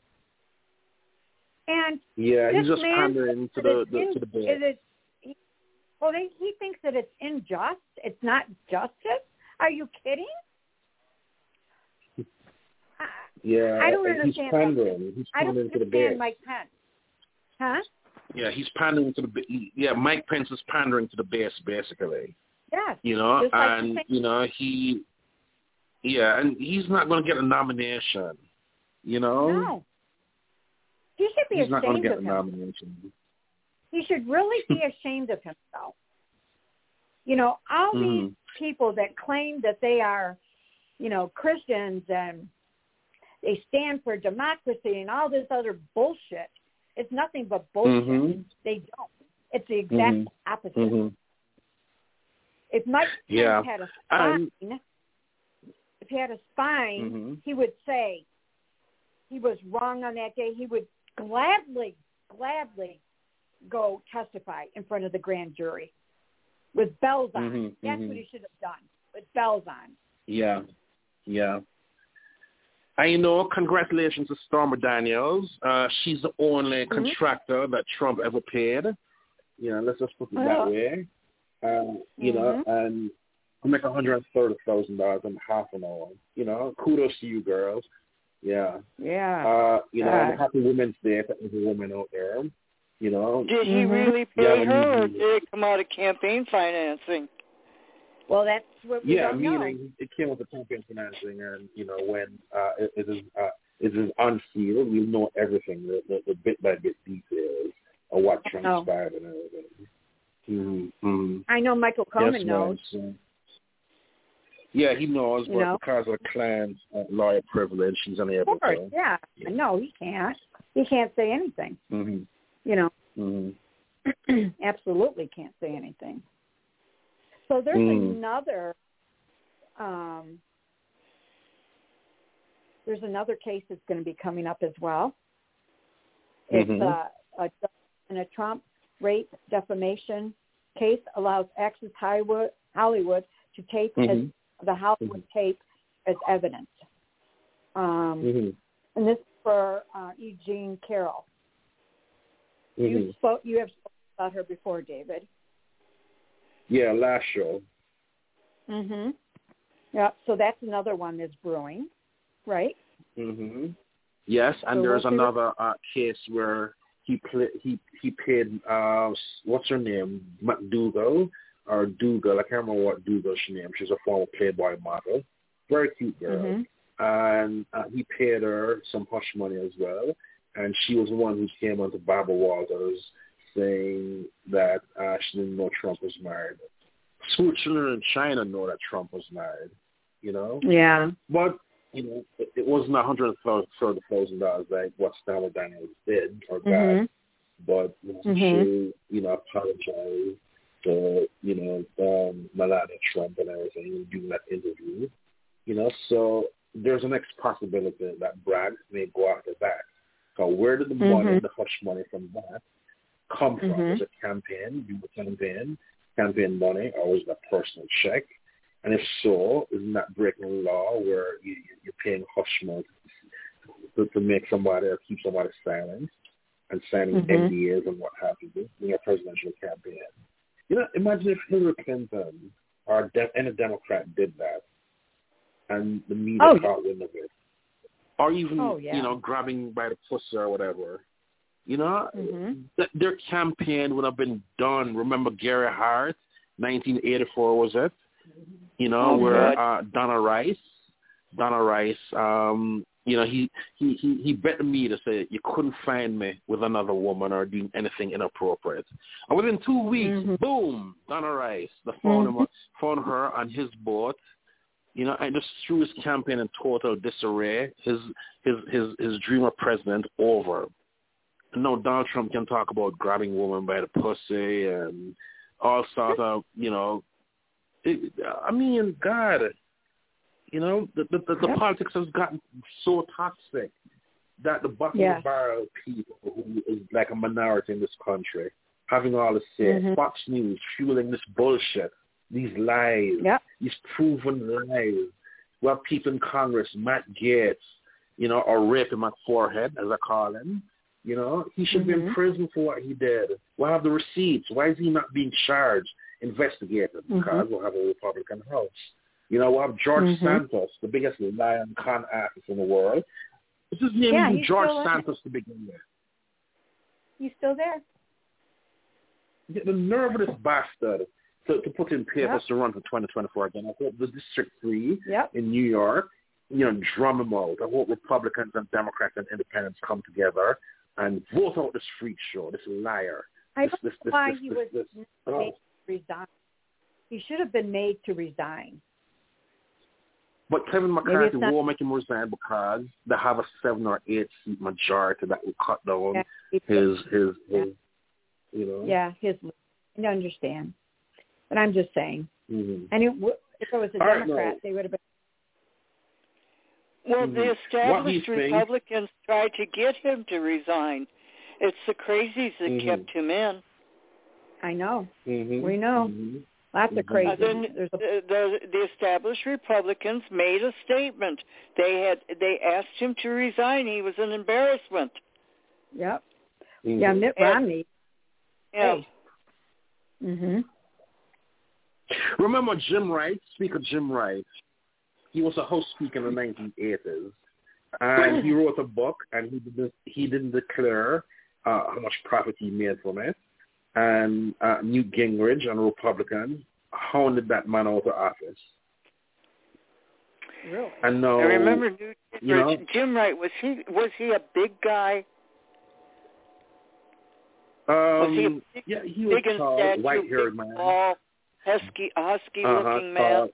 And he's just pandering to the base. He thinks that it's unjust. It's not justice. Are you kidding? I don't understand. He's pandering. He's pandering to the base. I don't understand Mike Pence. Huh? Yeah, he's pandering to the. Mike Pence is pandering to the base, basically. Yes. And he's not going to get a nomination. No. He should be ashamed of him. He's not going to get a nomination. He should really be ashamed of himself. All these people that claim that they are, Christians and they stand for democracy and all this other bullshit. It's nothing but bullshit. Mm-hmm. They don't. It's the exact opposite. Mm-hmm. If Mike Pence had a spine, he would say he was wrong on that day. He would gladly go testify in front of the grand jury with bells on. Mm-hmm. That's what he should have done, with bells on. Yeah. I know, congratulations to Stormy Daniels. She's the only contractor that Trump ever paid. Let's just put it that way. And I make $130,000 in half an hour. Kudos to you girls. Yeah. Happy Women's Day to every woman out there. Did he really pay her, or did it come out of campaign financing? Well, that's what we don't know. It came with the campaign financing, and when it is unsealed, we'll know everything, the bit by bit details of what transpired and everything. Mm-hmm. I know Michael Cohen knows. Yeah, he knows, but because of the client's lawyer privilege, he's unable to. Of course, No, he can't. He can't say anything. Mm-hmm. Absolutely can't say anything. So there's another case that's going to be coming up as well. It's a Trump rape defamation case allows Access Hollywood to take the Hollywood tape as evidence. And this is for Eugene Carroll. You have spoken about her before, David. Yeah, last show. Yeah, so that's another one that's brewing, right? Yes, and so there's another case where he paid what's her name, McDougal or Dougal. I can't remember what Dougal's name. She's a former Playboy model, very cute girl, and he paid her some hush money as well. And she was the one who came on to Barbara Walters saying that she didn't know Trump was married. School children in China know that Trump was married, Yeah. But, it wasn't $130,000 like what Stormy Daniels did or got. But she, apologized to, Melania Trump and everything during that interview. So there's a next possibility that Bragg may go after that. So where did the money, the hush money from that, come from? Was it campaign campaign money, or was it a personal check? And if so, isn't that breaking the law where you're paying hush money to make somebody or keep somebody silent and signing NDAs and what have you in a presidential campaign? Imagine if Hillary Clinton or any Democrat did that, and the media caught wind of it, or even grabbing by the pussy or whatever. Their campaign would have been done. Remember Gary Hart, 1984 was it? Where Donna Rice, he bet me to say you couldn't find me with another woman or doing anything inappropriate. And within 2 weeks, boom, Donna Rice, found her on his boat, and just threw his campaign in total disarray. His dream of president over. No, Donald Trump can talk about grabbing women by the pussy and all sorts of, God, the politics has gotten so toxic that the bottom of the barrel people who is like a minority in this country, having all the say, Fox News fueling this bullshit, these lies, these proven lies. We have people in Congress, Matt Gaetz, or raping my forehead, as I call him. He should be in prison for what he did. We'll have the receipts. Why is he not being charged, investigated? Because we'll have a Republican House. We'll have George Santos, the biggest liar and con artist in the world. What's his name? George Santos to begin with. He's still there. The nerve of this bastard to put in papers to run for 2024 again. I hope the District 3 in New York, drum him out. I hope Republicans and Democrats and Independents come together and vote out this freak show, this liar. I don't know why he was made to resign. He should have been made to resign. But Kevin McCarthy won't make him resign because they have a 7 or 8 seat majority that will cut down his. Yeah, his. I understand, but I'm just saying. And if it was a Democrat, they would have been. Well, the established Republicans tried to get him to resign. It's the crazies that kept him in. I know. We know. Lots of crazy. Then the established Republicans made a statement. They asked him to resign. He was an embarrassment. Yep. Yeah, Mitt Romney. Yeah. Remember Jim Wright? Speaker Jim Wright. He was a House Speaker in the 1980s, and he wrote a book, and he didn't declare how much profit he made from it. And Newt Gingrich and Republicans hounded that man out of office. Really? And now, I remember Newt Gingrich. Jim Wright, was he a big guy? Was he a big, he was big tall, statue, white-haired man. Tall, husky-looking man.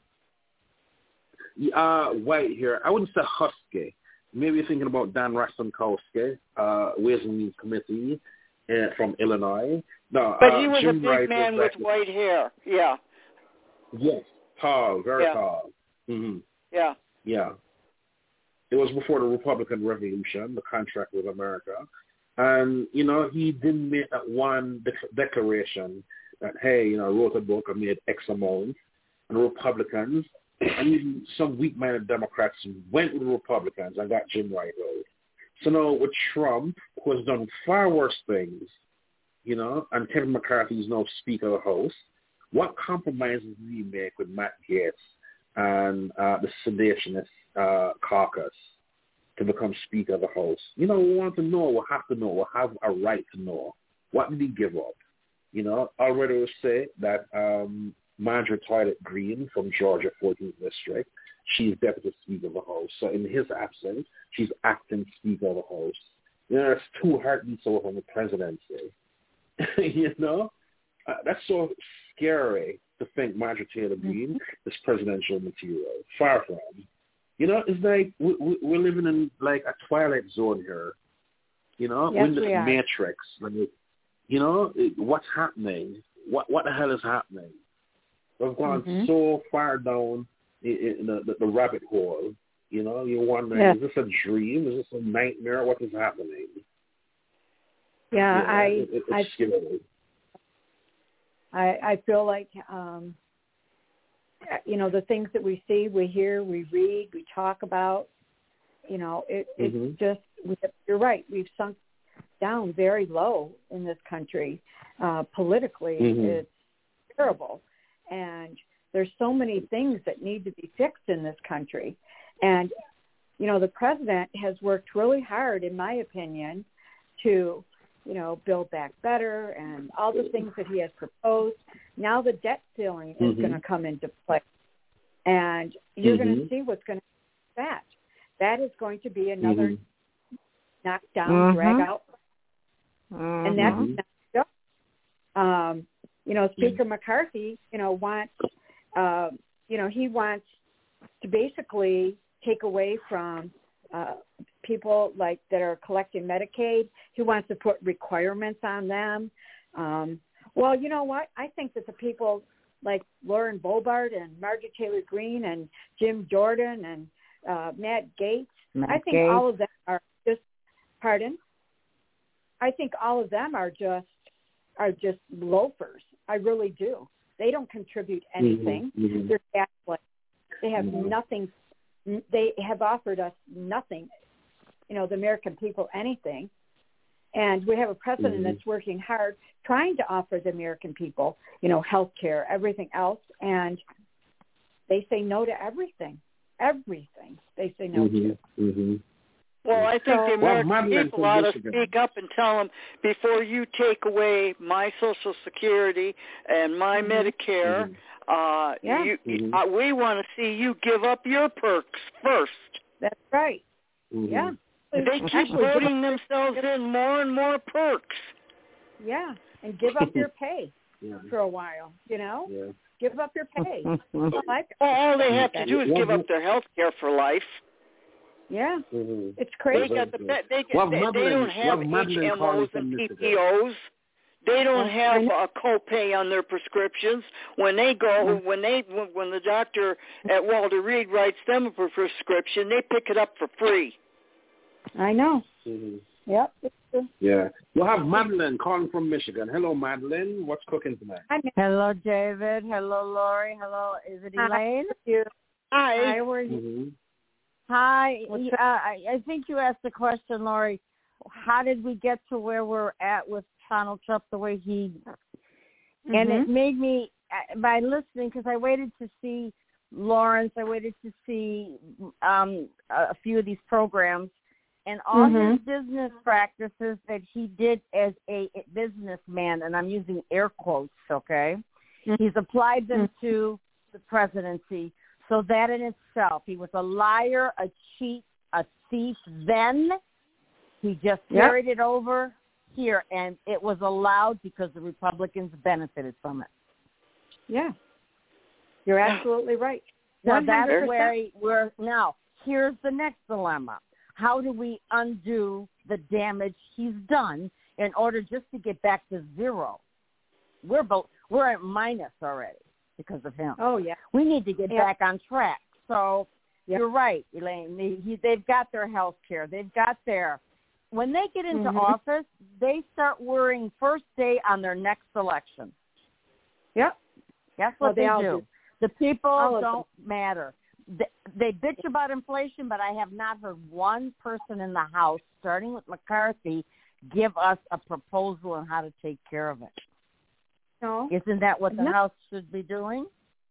White hair. I wouldn't say husky. Maybe you're thinking about Dan Rostenkowski, Ways and Means Committee from Illinois. No, but he was Jim a big Wright man with white hair. Yeah. Yes, tall, very tall. Yeah. Yeah. It was before the Republican Revolution, the contract with America. And, he didn't make that one declaration that, hey, I wrote a book, I made X amount. And the Republicans, and even some weak-minded Democrats went with the Republicans and got Jim Wright out. So now with Trump, who has done far worse things, and Kevin McCarthy is now Speaker of the House, what compromises do we make with Matt Gaetz and the Seditionist caucus to become Speaker of the House? We want to know, we have to know, we have a right to know. What did he give up? Already will say that Marjorie Taylor Greene from Georgia, 14th District, she's Deputy Speaker of the House. So in his absence, she's acting Speaker of the House. There's 2 heartbeats over from the presidency. That's so scary to think Marjorie Taylor Greene is presidential material. Far from. It's like we're living in like a twilight zone here. We're in this matrix. What's happening? What the hell is happening? We've gone so far down in the rabbit hole. You're wondering, is this a dream? Is this a nightmare? What is happening? Yeah, it's scary. I feel like, the things that we see, we hear, we read, we talk about, it's just, you're right, we've sunk down very low in this country. Politically, terrible. And there's so many things that need to be fixed in this country. And, you know, the president has worked really hard, in my opinion, to, you know, build back better and all the things that he has proposed. Now the debt ceiling is going to come into play. And you're going to see what's going to happen. That is going to be another knockdown, drag out. And that's not you know, Speaker McCarthy, you know, wants, you know, he wants to basically take away from people like that are collecting Medicaid. He wants to put requirements on them. Well, you know what? I think that the people like Lauren Boebert and Marjorie Taylor Greene and Jim Jordan and Matt Gaetz, I think all of them are just, pardon? I think all of them are just loafers. I really do. They don't contribute anything. They're gaslighting. They have nothing. They have offered us nothing, you know, the American people, anything. And we have a president that's working hard, trying to offer the American people, you know, health care, everything else. And they say no to everything. Everything they say no to. Well, I think the American people ought to speak up and tell them, before you take away my Social Security and my Medicare, we want to see you give up your perks first. That's right. Yeah. They keep voting themselves in more and more perks. Yeah, and give up your pay for a while, you know? Yeah. Give up your pay. Well, all they have to do is give up their health care for life. Yeah, it's crazy. They don't have HMOs and PPOs. They don't have a copay on their prescriptions. When they go, when the doctor at Walter Reed writes them a prescription, they pick it up for free. I know. Yep. Yeah. We'll have Madeline calling from Michigan. Hello, Madeline. What's cooking tonight? Hello, David. Hello, Lori. Hello. Is it Elaine? Hi. Hi. How are you? Hi. I think you asked the question, Lori. How did we get to where we're at with Donald Trump the way he... And it made me, by listening, because I waited to see Lawrence, I waited to see a few of these programs, and all his business practices that he did as a businessman, and I'm using air quotes, okay? He's applied them to the presidency. So that in itself, he was a liar, a cheat, a thief then. He just carried it over here, and it was allowed because the Republicans benefited from it. Yeah. You're absolutely right. So 100%. That's where we're now. Here's the next dilemma. How do we undo the damage he's done in order just to get back to zero? We're at minus already because of him. Oh, yeah. We need to get back on track. So you're right, Elaine. They've got their health care. They've got their... When they get into office, they start worrying first day on their next election. Yep. That's what they do. The people don't matter. They bitch about inflation, but I have not heard one person in the House, starting with McCarthy, give us a proposal on how to take care of it. No. Isn't that what the House should be doing?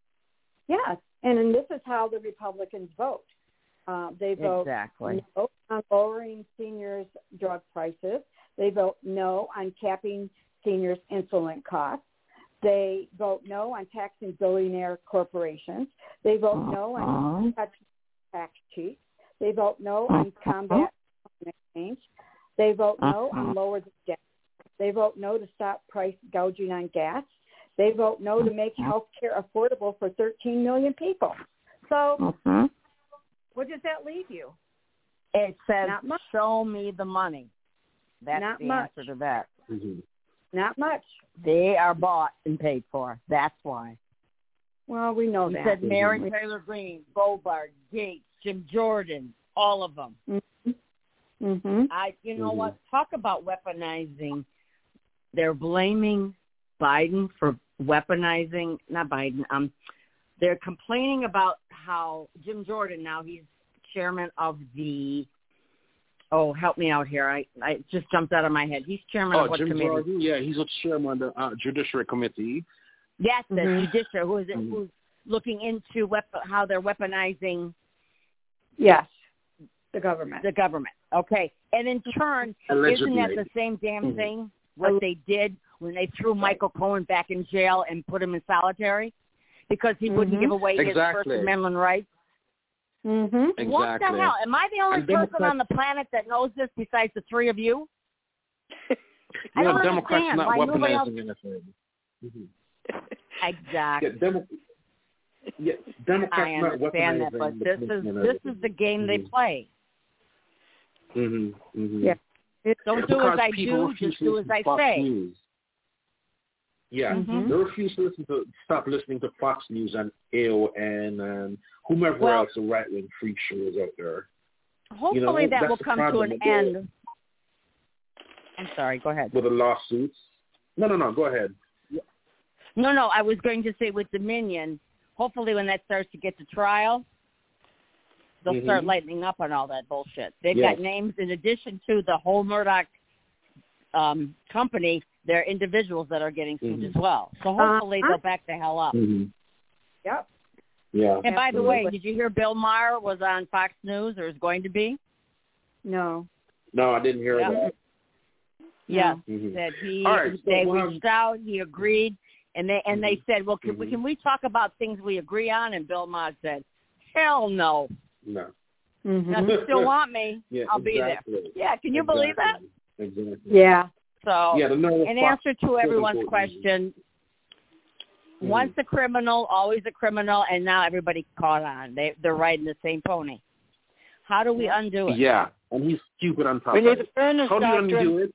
Yes, and this is how the Republicans vote. They vote no on lowering seniors' drug prices. They vote no on capping seniors' insulin costs. They vote no on taxing billionaire corporations. They vote no on tax cheats. They vote no on combat exchange. They vote no on lower the debt. They vote no to stop price gouging on gas. They vote no to make health care affordable for 13 million people. So what does that leave you? It says, show me the money. That's the answer to that. Not much. They are bought and paid for. That's why. Well, we know that. He said Mary Taylor Greene, Boebert, Gates, Jim Jordan, all of them. You know what? Talk about weaponizing. They're blaming Biden for weaponizing, not Biden. They're complaining about how Jim Jordan, now he's chairman of the, help me out here. I just jumped out of my head. He's chairman of what Jim committee? Jordan, yeah, he's a chairman of the Judiciary Committee. Yes, the judiciary who's looking into how they're weaponizing. Yes, the government. The government. Okay, and in turn, isn't that the same damn thing? What they did when they threw Michael Cohen back in jail and put him in solitary because he wouldn't give away his First Amendment rights. Exactly. What the hell? Am I the only person on the planet that knows this besides the three of you? I don't Democrats understand. not Why nobody else... weaponizing anything. Exactly. Democrats I understand that, but this is the game they play. Yeah. Don't do as I do, just do as I say. News. Yeah, they refuse to stop listening to Fox News and AON and whomever else the right-wing freak shows out there. Hopefully that will come to an end. I'm sorry, go ahead. With the lawsuits? No, go ahead. No, I was going to say with Dominion, hopefully when that starts to get to trial, they'll start lightening up on all that bullshit. They've got names in addition to the whole Murdoch company. There are individuals that are getting sued as well. So hopefully they'll back the hell up. Yep. Yeah. And by the way, did you heir Bill Maher was on Fox News or is going to be? No. No, I didn't hear that. Yeah, that they reached out, he agreed, and they said, well, can we talk about things we agree on? And Bill Maher said, hell no. No. Now, if you still want me, I'll be there. Yeah, can you believe that? Exactly. Yeah. So, in answer to everyone's question, once a criminal, always a criminal, and now everybody caught on. They're riding the same pony. How do we undo it? Yeah, and he's stupid on top of it. We need the fairness doctrine. How do you undo it?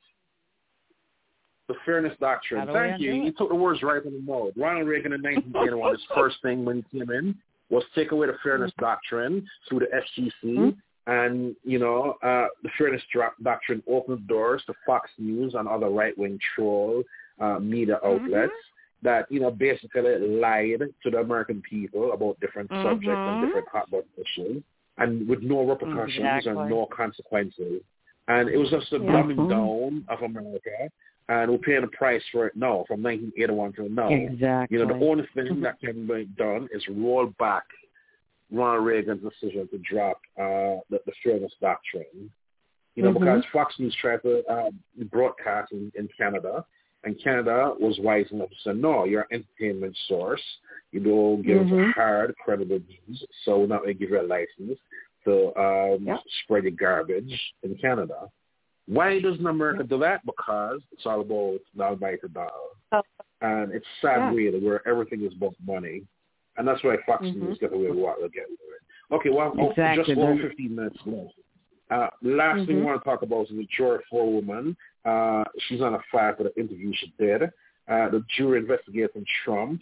The fairness doctrine. Thank you. You took the words right from the mouth. Ronald Reagan in 1981, his first thing when he came in was take away the fairness doctrine through the FCC. And, the fairness doctrine opened doors to Fox News and other right-wing troll media outlets that, basically lied to the American people about different subjects and different hot-button issues, and with no repercussions and no consequences. And it was just a dumbing down of America, and we're paying the price for it now, from 1981 to now. Exactly. The only thing that can be done is roll back Ronald Reagan's decision to drop the fairness doctrine, because Fox News tried to broadcast in Canada, and Canada was wise enough to say, no, you're an entertainment source. You don't give hard, credible news, so we're not going to give you a license to spread your garbage in Canada. Why doesn't America do that? Because it's all about the almighty dollar. And it's sad, really, where everything is about money. And that's why Fox News get away with what they'll get away with. Okay, well, just over 15 minutes left. Last thing we want to talk about is the jury forewoman. She's on a fire for the interview she did. The jury investigating Trump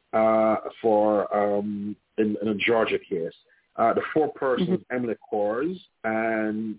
for in a Georgia case. The four persons, Emily Kors, and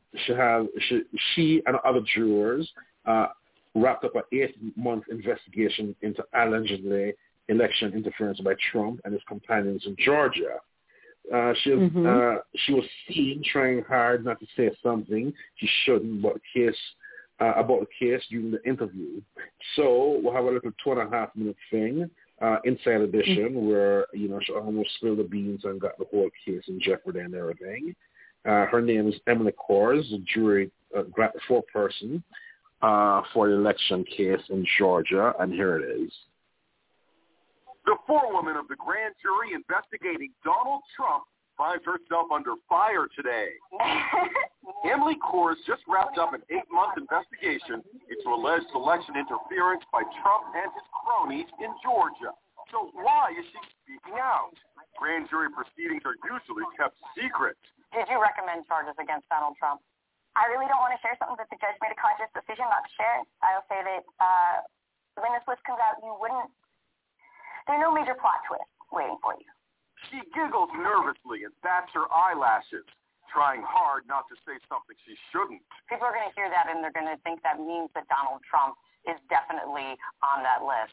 she and other jurors wrapped up an 8-month investigation into allegedly election interference by Trump and his companions in Georgia. She was seen trying hard not to say something she shouldn't about the case during the interview. So we'll have a little 2.5-minute thing, Inside Edition, where she almost spilled the beans and got the whole case in jeopardy and everything. Her name is Emily Kors, the jury four-person for the election case in Georgia, and here it is. The forewoman of the grand jury investigating Donald Trump finds herself under fire today. Emily Kors just wrapped up an 8-month investigation into alleged election interference by Trump and his cronies in Georgia. So why is she speaking out? Grand jury proceedings are usually kept secret. Did you recommend charges against Donald Trump? I really don't want to share something that the judge made a conscious decision not to share. I'll say that when this list comes out, there are no major plot twists waiting for you. She giggles nervously and bats her eyelashes, trying hard not to say something she shouldn't. People are going to hear that, and they're going to think that means that Donald Trump is definitely on that list.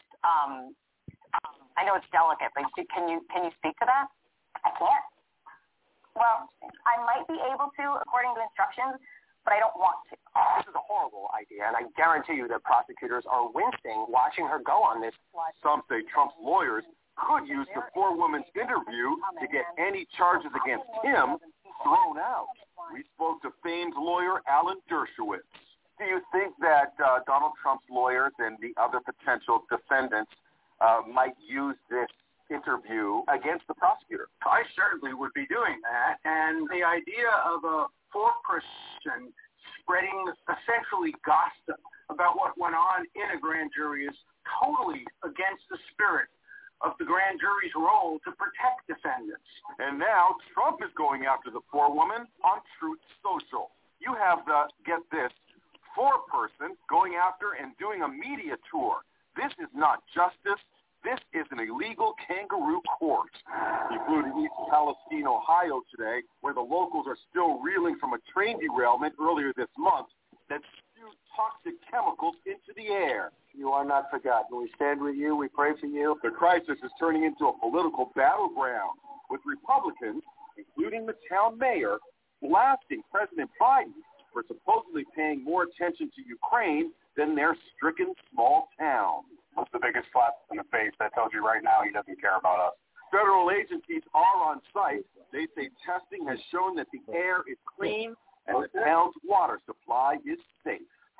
I know it's delicate, but can you speak to that? I can't. Well, I might be able to, according to instructions, but I don't want to. This is a horrible idea, and I guarantee you that prosecutors are wincing watching her go on this. Some say Trump's lawyers could use the four-woman's interview to get any charges against him thrown out. We spoke to famed lawyer Alan Dershowitz. Do you think that Donald Trump's lawyers and the other potential defendants might use this interview against the prosecutor? I certainly would be doing that. And the idea of a fourth person spreading essentially gossip about what went on in a grand jury is totally against the spirit of the grand jury's role to protect defendants. And now Trump is going after the four-woman on Truth Social. You have the, get this, four-person going after and doing a media tour. This is not justice. This is an illegal kangaroo court. He flew to East Palestine, Ohio today, where the locals are still reeling from a train derailment earlier this month that spewed toxic chemicals into the air. You are not forgotten. We stand with you. We pray for you. The crisis is turning into a political battleground, with Republicans, including the town mayor, blasting President Biden for supposedly paying more attention to Ukraine than their stricken small town. That's the biggest slap in the face. That tells you right now he doesn't care about us. Federal agencies are on site. They say testing has shown that the air is clean and the town's water supply is safe.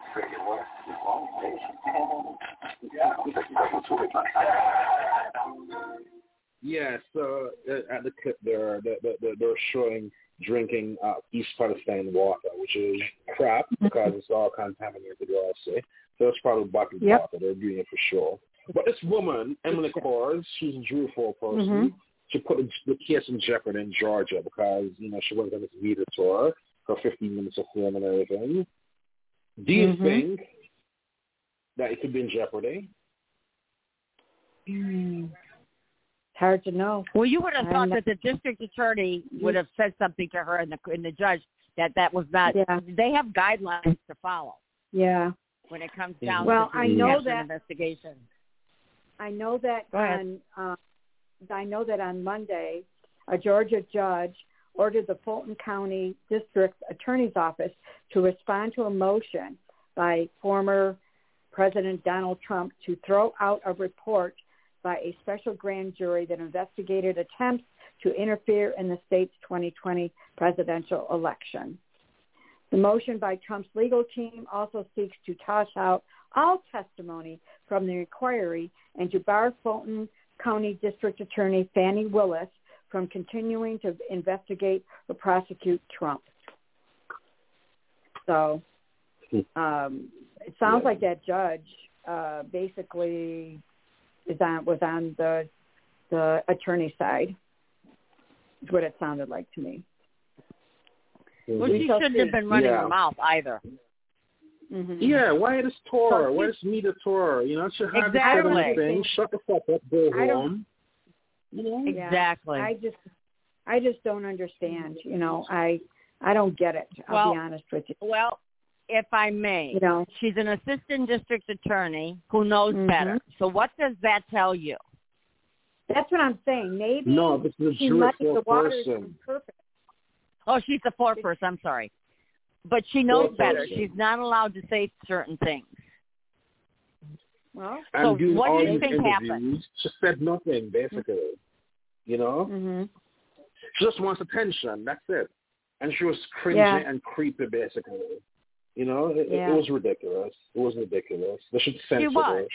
Yes, at the clip there, they're showing drinking East Palestine water, which is crap because it's all contaminated, also. So it's probably bottled water. They're doing it for sure. But this woman, Emily Kors, she's a Drew 4 person. She put the case in jeopardy in Georgia because, she went on this media tour for 15 minutes of film and everything. Do you think that it could be in jeopardy? It's hard to know. Well, you would have thought that the district attorney would have said something to her and the judge that was not. Yeah. They have guidelines to follow. Yeah. When it comes down to the investigation. I know that on Monday, a Georgia judge ordered the Fulton County District Attorney's Office to respond to a motion by former President Donald Trump to throw out a report by a special grand jury that investigated attempts to interfere in the state's 2020 presidential election. The motion by Trump's legal team also seeks to toss out all testimony from the inquiry and to bar Fulton County District Attorney Fannie Willis from continuing to investigate or prosecute Trump. So it sounds like that judge basically was on the attorney side. Is what it sounded like to me. Well, she shouldn't have been running her mouth either. Yeah, why this tour? Why this media tour? She had the thing. Shut the fuck up, go home. Exactly. I just don't understand. I don't get it. I'll be honest with you. Well, if I may, she's an assistant district attorney who knows better. So what does that tell you? That's what I'm saying. Maybe this is she let the waters on purpose. Oh, she's a foreperson. I'm sorry. But she knows better. She's not allowed to say certain things. Well, so what do you think happened? She said nothing, basically. She just wants attention. That's it. And she was cringy and creepy, basically. It was ridiculous. It was ridiculous. They should censor her.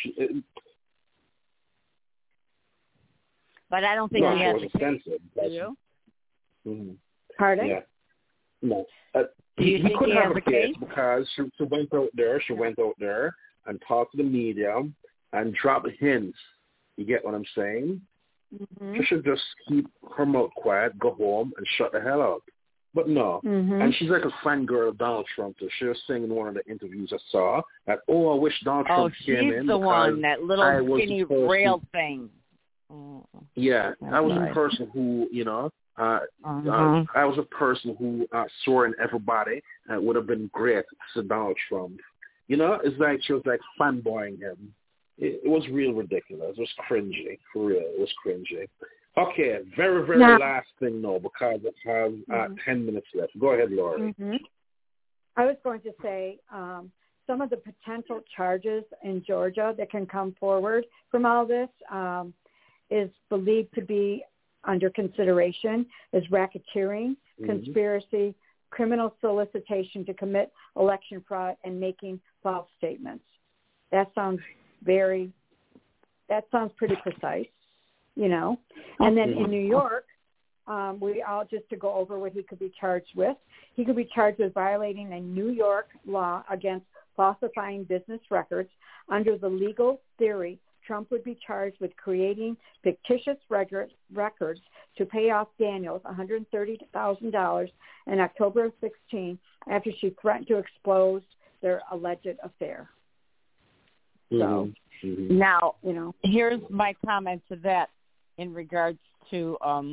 But I don't think she has wasn't censored. Do you? Pardon? Yeah. No. Do you think could he have has a case because she went out there. She went out there and talked to the media and dropped hints. You get what I'm saying? She should just keep her mouth quiet, go home, and shut the hell up. But no. And she's like a fangirl of Donald Trump. So she was saying in one of the interviews I saw that, I wish Donald Trump came in. Oh, she's the one, that little skinny rail thing. Yeah, I was a person who, I was a person who saw in everybody would have been great to Donald Trump. It's like she was like fanboying him. It was real ridiculous. It was cringy, for real. It was cringy. Okay, very, very last thing now because I have 10 minutes left. Go ahead, Lori. I was going to say some of the potential charges in Georgia that can come forward from all this is believed to be under consideration is racketeering, conspiracy, criminal solicitation to commit election fraud, and making false statements. That sounds pretty precise, you know. And then in New York, just to go over what he could be charged with. He could be charged with violating a New York law against falsifying business records. Under the legal theory, Trump would be charged with creating fictitious records to pay off Daniels $130,000 in October of 2016 after she threatened to expose their alleged affair. So now, you know, here's my comment to that in regards to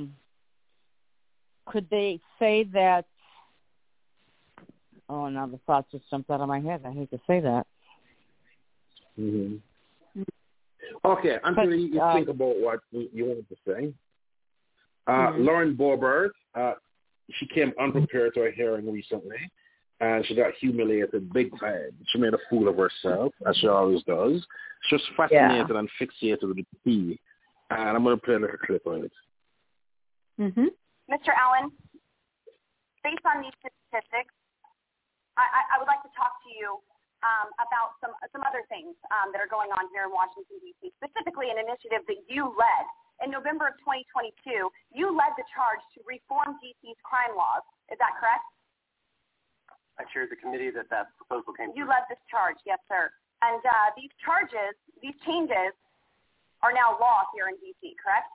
could they say that? Oh, now the thoughts just jumped out of my head. I hate to say that. Okay, until you think about what you wanted to say. Lauren Boebert, she came unprepared to a hearing recently, and she got humiliated big time. She made a fool of herself, as she always does. She was fascinated and fixated with the tea, and I'm going to play a little clip on it. Mr. Allen, based on these statistics, I would like to talk to you about some other things that are going on here in Washington, D.C., specifically an initiative that you led. In November of 2022, you led the charge to reform D.C.'s crime laws. Is that correct? I chaired the committee that proposal came through. You led this charge, yes, sir. And these changes are now law here in D.C., correct?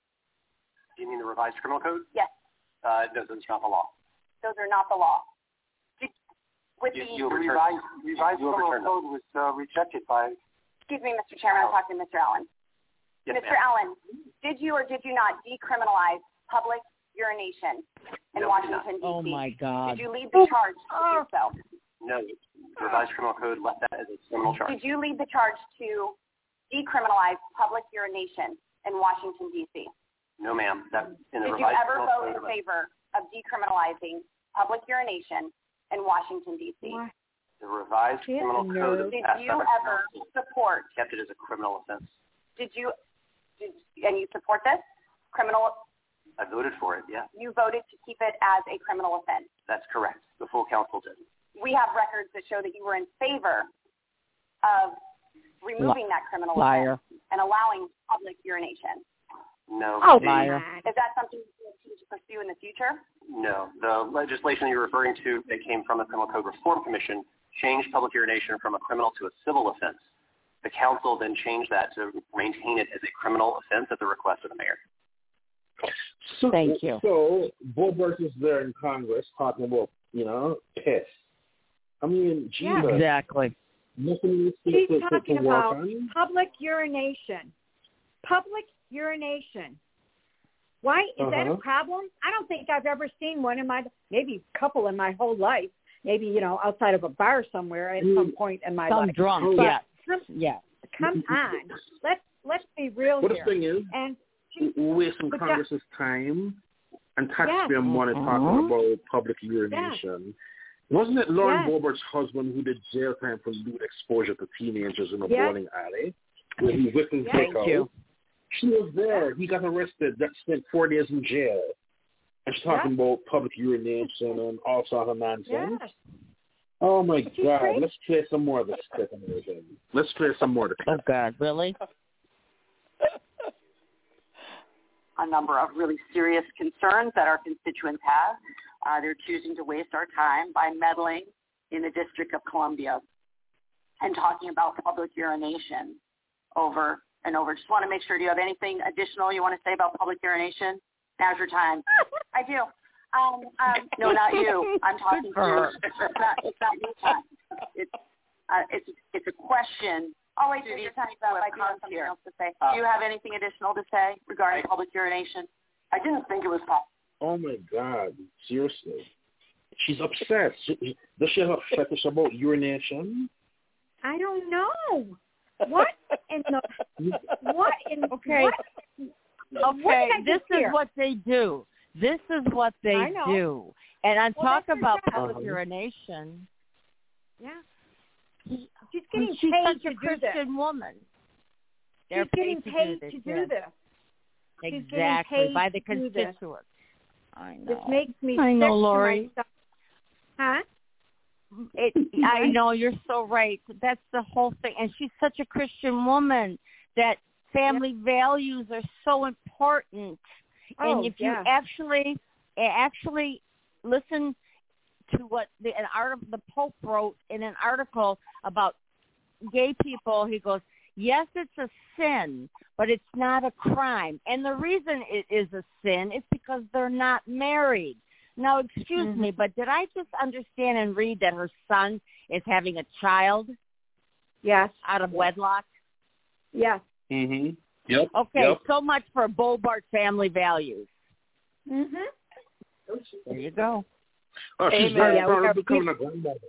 Do you mean the revised criminal code? Yes. No, those are not the law. Those are not the law. The revised criminal code was rejected by... Excuse me, Mr. Chairman, I'm talking to Mr. Allen. Yes, Mr. Allen, did you or did you not decriminalize public urination in Washington, D.C.? Oh, my God. Did you lead the charge to do so? No, the revised criminal code left that as a criminal charge. Did you lead the charge to decriminalize public urination in Washington, D.C.? No, ma'am. Did you ever vote in favor of decriminalizing public urination in Washington, D.C.? The revised criminal code. Did you ever support? Kept it as a criminal offense. And you support this criminal? I voted for it. Yeah. You voted to keep it as a criminal offense. That's correct. The full council did. We have records that show that you were in favor of removing that criminal offense and allowing public urination. No. Oh, liar. Is that something you continue to pursue in the future? No. The legislation you're referring to that came from the Criminal Code Reform Commission changed public urination from a criminal to a civil offense. The council then changed that to maintain it as a criminal offense at the request of the mayor. Thank you. So, Boebert is there in Congress talking about, piss. I mean, Jesus. Yeah, exactly. She's talking about public urination. Public urination. Why is that a problem? I don't think I've ever seen one maybe a couple in my whole life. Maybe, outside of a bar somewhere at some point in my life. Some drunk, Come on. Let's be real here. But the thing is, we're wasting Congress's time and taxpayer money talking about public urination. Wasn't it Lauren Boebert's husband who did jail time for lewd exposure to teenagers in a bowling alley? Where he whipped his dick out? She was there. He got arrested. That spent 4 days in jail. And she's talking about public urination and all sorts of nonsense. Yes. Oh, my God. Crazy? Let's play some more of this clip. Let's play some more of the clip. Oh, God. Really? A number of really serious concerns that our constituents have. They're choosing to waste our time by meddling in the District of Columbia and talking about public urination over and over. Just want to make sure, do you have anything additional you want to say about public urination? Now's your time. I do. No, not you. I'm talking to you. It's not you time. It's a question. Oh, wait, you're talking about I do have something else to say. Do you have anything additional to say regarding public urination? I didn't think it was possible. Oh, my God. Seriously. She's obsessed. Does she have a fetish about urination? I don't know. What in the... Okay. Okay, this is what they do. This is what they do. And on talk about public urination, Yeah. She's getting she's paid such a to Christian woman. She's getting paid to do this. Exactly, by the constituents. I know. This makes me I know, sick Lori. to my stomach. Huh? I know, you're so right. That's the whole thing. And she's such a Christian woman that family values are so important. And if you actually listen to what the Pope wrote in an article about gay people, he goes, yes, it's a sin, but it's not a crime. And the reason it is a sin is because they're not married. Now, excuse me, but did I just understand and read that her son is having a child? Yes. Out of wedlock? Yes. Mm-hmm. Yep. Okay, yep. So much for Bobart family values. Mm-hmm. There you go. Oh, she's very proud of becoming a grandmother.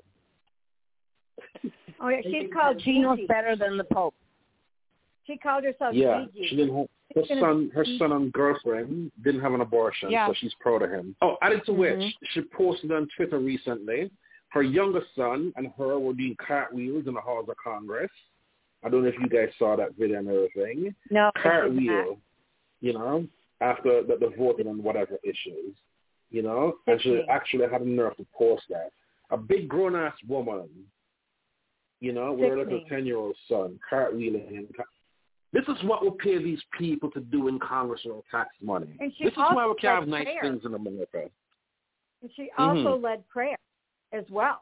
Oh, yeah, she's called She knows better than the Pope. She called herself Gigi. She didn't have, her son and girlfriend didn't have an abortion, so she's proud of him. Oh, added to which, she posted on Twitter recently, her youngest son and her were doing cartwheels in the halls of Congress. I don't know if you guys saw that video and everything. No, cartwheel, you know, after the voting on whatever issues, you know, and she actually had the nerve to post that. A big grown-ass woman, you know, with her little 10-year-old son, cartwheeling. This is what we pay these people to do in Congress with tax money. This is why we can have nice things in America. And she also led prayer as well.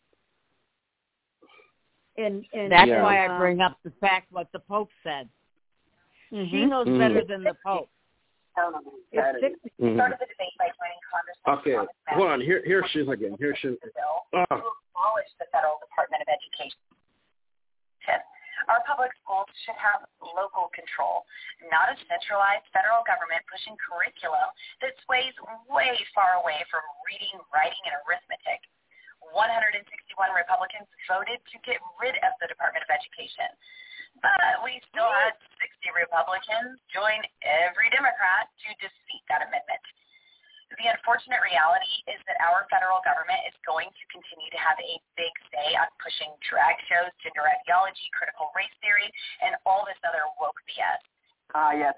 That's why I bring up the fact what the Pope said. She knows better than the Pope. Started the debate by joining Congressman Okay, hold on. Here she is again. Here she is. to abolish the Federal Department of Education. Our public schools should have local control, not a centralized federal government pushing curriculum that sways way far away from reading, writing, and arithmetic. 161 Republicans voted to get rid of the Department of Education. But we still had 60 Republicans join every Democrat to defeat that amendment. The unfortunate reality is that our federal government is going to continue to have a big say on pushing drag shows, gender ideology, critical race theory, and all this other woke BS. Yes.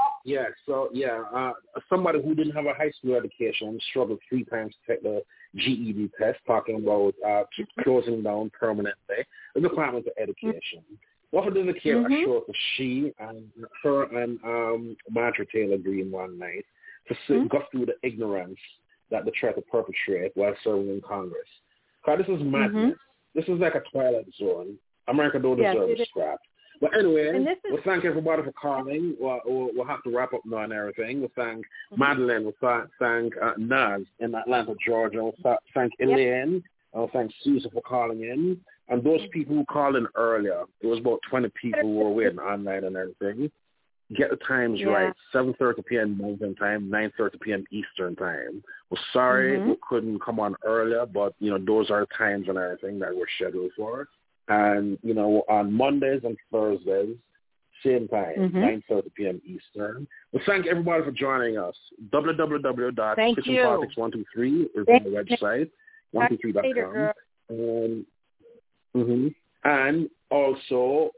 Somebody who didn't have a high school education struggled 3 times to take the GED test, talking about closing down permanently the Department of Education. What did the kid show for she and her and Marjorie Taylor Greene one night to go through the ignorance that they try to perpetrate while serving in Congress? Because this is madness. This is like a twilight zone. America don't deserve a scrap. But anyway, we'll thank everybody for calling. We'll have to wrap up now and everything. We'll thank Madeline. We'll thank Naz in Atlanta, Georgia. We'll thank Elaine. I'll thank Susan for calling in. And those people who called in earlier, there was about 20 people who were waiting online and everything. Get the times right. 7:30 p.m. Mountain Time, 9:30 p.m. Eastern Time. We're sorry we couldn't come on earlier, but, you know, those are times and everything that we're scheduled for. And, you know, on Mondays and Thursdays, same time, 9:30 p.m. Eastern. We thank everybody for joining us. www.kitchenpolitics123 is on the website, 123.com. And also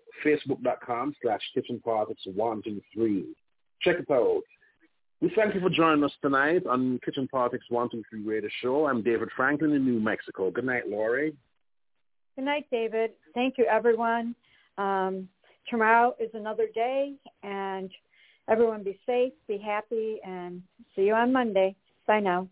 facebook.com/kitchenpolitics123. Check it out. We thank you for joining us tonight on Kitchen Politics 123 Radio Show. I'm David Franklin in New Mexico. Good night, Lori. Good night, David. Thank you, everyone. Tomorrow is another day, and everyone be safe, be happy, and see you on Monday. Bye now.